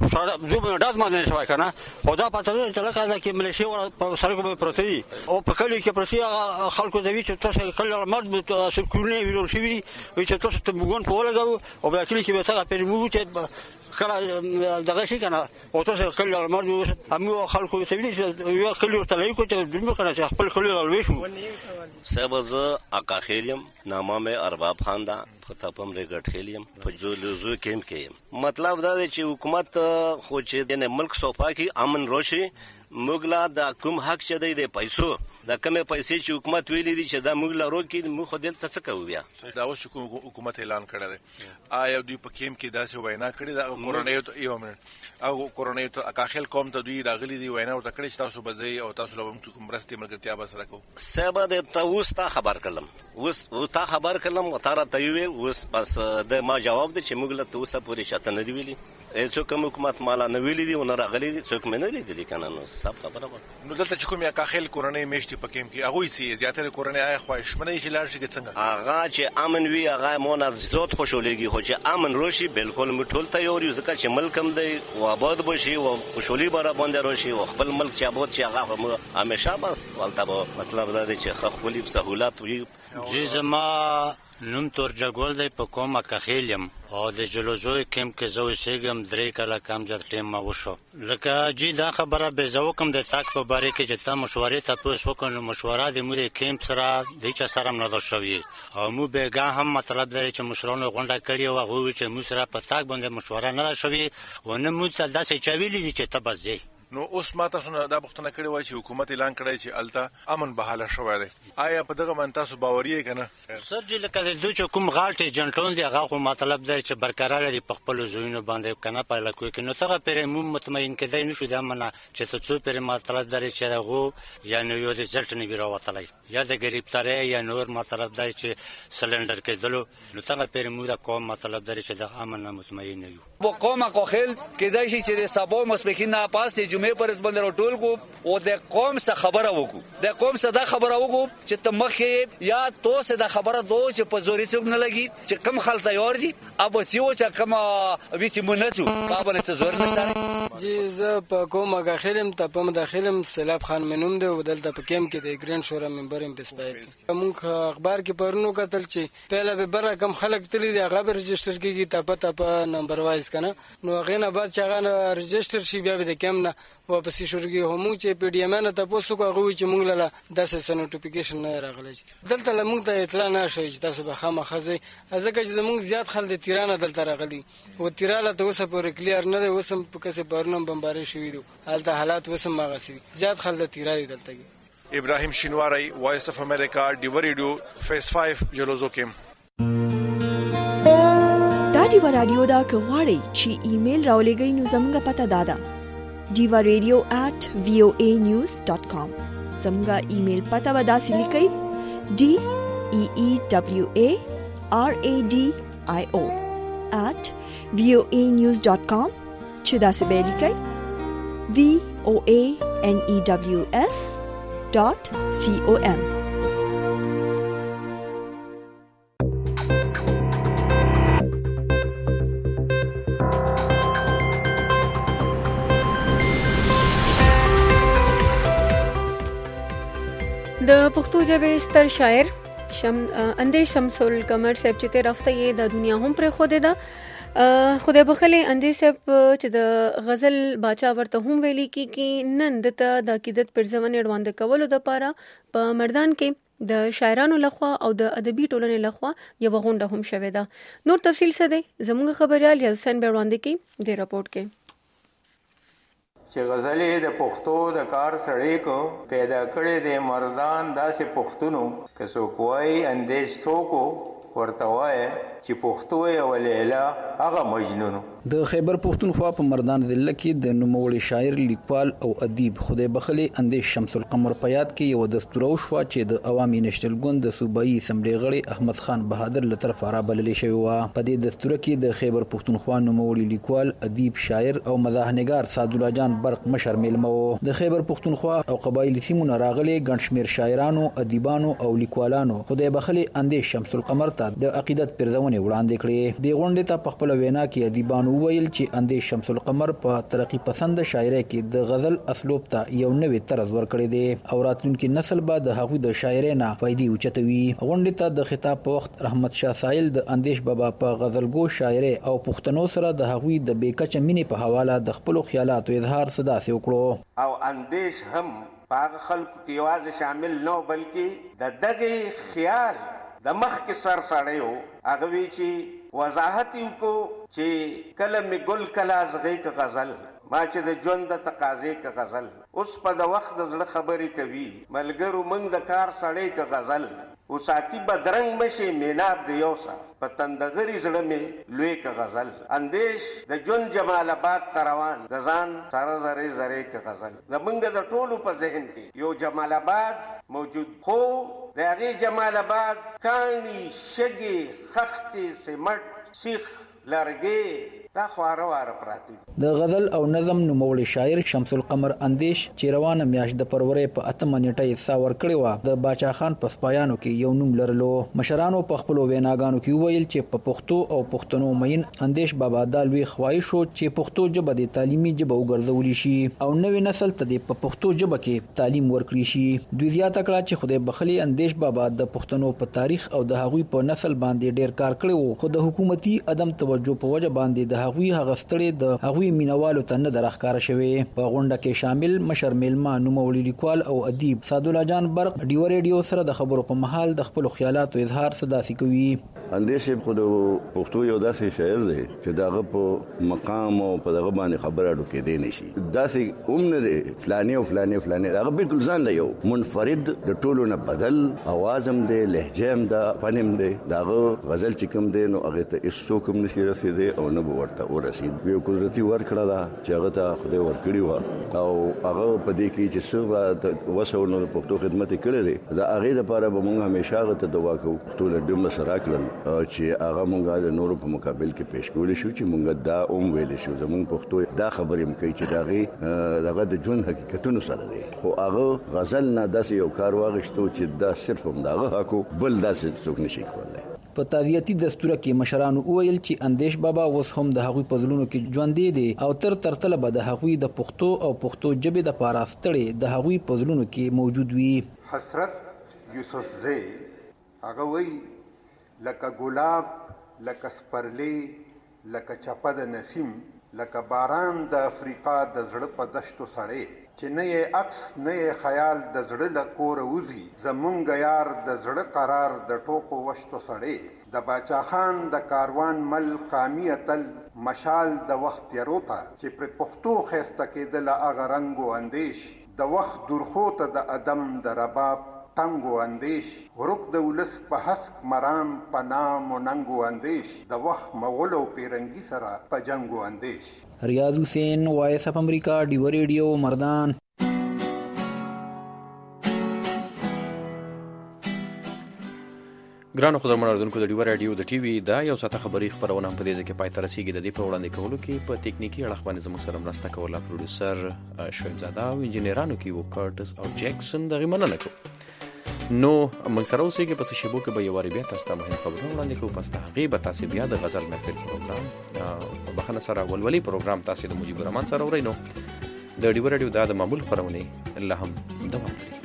زوبه داس ما نه شوي کنه او دا پته چې لکه کې ملیشیا ور په سره کومه پروتي او په کلی کې پروتي خلکو د ویچ تاسو کله مرد سکونه ویل شي وي چې تاسو ته مګون په ولګو او په کلی کې به تاسو پرمو چې کله دغه شي کنه او تاسو کله مرد امو خلکو ته ویل چې یو کلی ورته لای کو چې دمو کنه چې خپل کلی لوي شو سبز اکاخیلیم نامه مې ارباب خان دا فتاپم رګټ خیلیم په جولوزو کیمپ کې مطلب دا دی چې حکومت خو چې د ملک صوفا کې امن روشي موږ لا د کوم حق چدي د پیسو د کومه پیسې چې حکومت ویلي دي چې دا موږ لا روکي موږ خو دلته څه کوو بیا دا اوس حکومت اعلان کړی دی آیا دوی په کیمپ کې داسې وینا کړې ده کورونی ته یو منټ او کورونی ته اکاخیل قوم ته دوی راغلي دي وینا ورته کړې چې تاسو به ځئ او تاسو له کوم مرستې ملګرتیا به سره کوو سبا د تاسو خبر کړم اوس تا خبر کړم او تاره ته وی اوس بس د ما جواب دي چې موږ له تاسو پورې شاته نه دی ویلي څوک حکومت مالا نه ویلي دي او نه راغلي دي څوک مې نه لیدلي کنه نو صاحب خبره نو دلته چې کوم اکاخیل کورونی میشتي په کیمپ کې هغه سي زیاتره کورونی آی خواهشمنه شي لار شي څنګه هغه چې امن وی هغه مونږ زیات خوشولېږي خو چې امن روشي بالکل مټول تیار یو ځکه چې ملکم دی او آباد بشي او خوشولي بار باندې روشي او خپل ملک چې آباد چې هغه همیشه بس ولته مطلب دا دی چې خپل سہولت وي جزما نوم تور جګول دی په کومه کخیلم او د جلوزوی کیمپ کې زو سیګم درې کله کم ځل ټیم ما وشو لکه جی دا خبره به زو کوم د تاک په باره کې چې تا مشورې ته پوس وکړو مشوره د مور کیمپ سره د چا سره نه درشوي او مو به هم مطلب دی چې مشرانو غونډه کړی او هغه چې مو سره په تاک باندې مشوره نه شوي او نه مو ته داسې چویلی دي چې تبځي نو اوس ما تاسو نه دا پوښتنه کړې وای چې حکومت اعلان کړی چې الته امن بحاله شوی دی آیا په دغه باندې تاسو باوري یې کنه سر جی لکه د دوی کوم غالټ جنټون دی هغه خو مطلب دی چې برقرار دي په خپل زوینو باندې کنه په لکه کې نو څنګه پرې مو مطمئن کېدای نشو دا منه چې څه پرې مطلب دی چې هغه یا نو یو رزلټ نه ویرا وتلای یا د غریبتاره یا نور مطلب دی چې سلندر کېدلو نو څنګه پرې مو دا کوم مطلب دی چې د امن مطمئن نه یو و قوم کوخیل کېدای شي چې سبا مسبکین نه پاس دی جمعې پر باندې ټول کو او د قوم څخه خبره وکړو د قوم څخه دا خبره وکړو چې تمخه یا تو څه دا خبره دو چې په زوري څوک نه لګي چې کم خل تیار دي ابو سیو چې کم ویچ مونږ بابا نه څه زور نشته جی زه په کومه غاخلم ته په مداخلم سیلاب خان منوم دی ودلته په کیم کې د ګرین شورا ممبر ام پسپای موږ اخبار کې پرنو کتل چې پهله به بره کم خلک تللی دی هغه رجستر کیږي ته په نمبر وایز کنه نو غینه بعد چې هغه رجستر شي بیا به د کم نه واپس شروعي هم چې پی ډی ام نه تاسو کوغه چې موږ له 10 نوټیفیکیشن نه راغلی دلته موږ ته اطلاع نه شوی چې تاسو به خامخزه ځکه چې موږ زیات خلک د تیرانه دلته راغلي او تیراله ته اوسه پورې کلیر نه دی اوسم په کسه پرنم بمباري شوی دی حالت حالات اوسم ماغسي زیات خلک د تیرای دلته ابراهیم شینواری وایس اف امریکا ډیو ریډیو فیس 5 جلوزو کیم دیوا رادیو دا که غواړئ چې ایمیل راولېږئ نو زموږ پته دا ده diva.radio@voanews.com. زموږ ایمیل پته به داسې لیکئ DEEWARADIO@voanews.com چې داسې به لیکئ VOANEWS.com. د پښتو ژبې ستر شاعر اندیش شمس القمر صاحب چې تیر هفته یې د دنیا هم پرې خوده ده. خدای بخلې اندیش صاحب چې د غزل باچا ورته هم ویلي کی نن دته د عقیدت پر ځمنه اړوند کولو د پاره په مردان کې د شاعرانو لخوا او د ادبي ټولنې لخوا یو غونډه هم شوې ده. نور تفصیل څه دی زموږ خبريال حسین بیروانده کې د رپورت کې چې غزلې د پښتو د کار سړی کو پیدا کړي د مردان داسې پښتونو که څوک وایي اندیش څوک ورته وایي چې پښتو یې ولیلا هغه مجنون. د خیبر پښتونخوا په مردان ضلع کې د نوموړي شاعر لیکوال او ادیب خدای بخلې اندیش شمس القمر په یاد کې یو دستور وشو چې د عوامي نېشنل ګوند د صوبایي اسمبلی غړي احمد خان بهادر له طرفه رابلل شوی و. په دې دستور کې د خیبر پښتونخوا نوموړي لیکوال ادیب شاعر او مزاحنګار سعدالله جان برق مشر میلمه و. د خیبر پښتونخوا او قبایلی سیمو نه راغلي ګڼ شمېر شاعرانو ادیبانو او لیکوالانو خدای بخلې اندیش شمس القمر ته د عقیدت پرځونه وړاندې کړې. د غونډې ته په خپل وینا کې ادیبانو ویل چې اندیش شمس القمر په ترقی پسند شاعرۍ کې د غزل اسلوب ته یو نوې طرز ورکړی دی او راتلونکي نسل به د هغوی د شاعرۍ نه فائدې اوچتوي. غونډې ته د خطاب په وخت رحمت شاه سایل د اندیش بابا په غزلګو شاعرۍ او پښتنو سره د هغوی د بیکچه مینې په حواله د خپل خیالاتو اظهار صداسې وکړو. او اندیش هم په خلکو کې یوازې شامل نو بلکې د دغه خیال د مخ کې سر سړیو هغه وی چې وضاحت کو چې کله می ګل کلا زغې ک غزل ما چې د ژوند د تقاضې ک غزل اوس په د وخت د زړه خبرې کوي ملګرو موږ د کار سړې ک غزل او ساتي بدرنګ مشي میناب دی یوسا پتندغری زړه می لوی ک غزل اندیش د ژوند جمال آباد تروان د ځان سره زره زره ک غزل زمونږ د ټولو په ذهن کې یو جمال آباد موجود خو د هغه جمال آباد کانی شګي خختي سیمټ سیخ لرګي دا خواره واره پراتی. د غزل او نظم نوموړي شاعر شمس القمر اندیش چې روانه میاشت د پرورې په 8 نیټه حصہ ورکړی و د باچا خان پسپایانو کې یو نوم لرلو. مشرانو په خپل ویناګانو کې ویل چې په پښتو او پښتنو مین اندیش بابا د لوی خواهش او چې پښتو ژبه د تعلیمي ژبه وګرځول شي او نوې نسل ته د پښتو ژبه کې تعلیم ورکړي شي. دوی زیاته کړه چې خدای بخلي اندیش بابا د پښتنو په تاریخ او د هغوی په نسل باندې ډیر کار کړی وو خو د حکومتي عدم توجه په وجه باندې د هغوی غستړي د هغوی مینوالو ته نه درښکاره شوی. په غونډه کې شامل مشر میلمه نوموړي لیکوال او ادیب سعدالله جان برق ډیو ریډیو سره د خبرو په محل د خپل خیالاتو اظهار صداسي کوي. اندیش خو د پښتو یو داسې شاعر دی چې دغه په مقام او په دغه باندې خبره اډو کې دی نشي داسې نه دی فلاني او فلاني فلاني هغه بالکل ځان له یو منفرد د ټولو نه بدل اوازم دی لهجه هم دا فنم دی دغه غزل چې کوم دی نو هغه ته هیڅ کوم نشي رسیدي او نه ورته ورسید یو قدرتي ورکړه دا چې هغه ته خدای ورکړي و او هغه په دې کې چې څو وسو نو پښتو خدمت کړي دی دا هغه لپاره به موږ همیشه هغه ته دعا کوو ټول دې مسره کړل چې هغه مونږه د نورو په مقابل کې پیش کول شو چې مونږ دا ویل شو زمونږ پښتو دا خبرې مکي چې دغه د ژوند حقیقتونو سره دی خو هغه غزل نه داسې یو کار واغښتو چې دا صرف هم دغه حقو بل داسې څوک نشي کولای. په تادیاتي دستور کې مشرانو وویل چې اندیش بابا اوس هم د هغوی په زړونو کې ژوندې دی او تر تله به د هغوی د پښتو او پښتو ژبې د پاراستړې د هغوی په زړونو کې موجود وي. حسرت یوسف زی هغه وی لکه ګلاب لکه سپرلی لکه چپه د نسیم لکه باران د افریقا د زړه په دشتو سړی چې نه یې عکس نه یې خیال د زړه له کوره وځي زمونږ یار د زړه قرار د ټوکو وشتو سړی د باچا خان د کاروان مل قامی اتل مشال د وخت تیرو ته چې پر پښتو ښایسته کېدله هغه رنګ و اندیش د وخت درخو ته د ادم د رباب تنگو اندیش ورک د ولس په حسک مرام په نام و ننګ و اندیش د وخت مغول او پیرنګي سره په جنګ و اندیش. ریاض حسین، وایس اف امریکا، ډیو ریډیو، مردان. ګرانو قدرمنو اوریدونکو، د ډیو رادیو د ټي وي دا یو ساعته خبري خبرونه هم په دې ځای کې پای ته رسیږي. د دې په وړاندې کولو کې په ټکنیکي اړخ باندې زموږ سره مرسته کوله پروډوسر شعیب زاده او انجینرانو کې وو کارټس او جیکسن. دغه مننه کوو. نو موږ سره اوسئ کې پس شیبو کې به یو واری بیا تاسو ته مهم خبرونه وړاندې کوو. پس د هغې به تاسې بیا د غزل محفل پروګرام بخښنه سره ولولي پروګرام تاسې د مجیب الرحمن سره اورئ. نو د ډیو رادیو دا د معمول خپرونې لا هم دوام لري.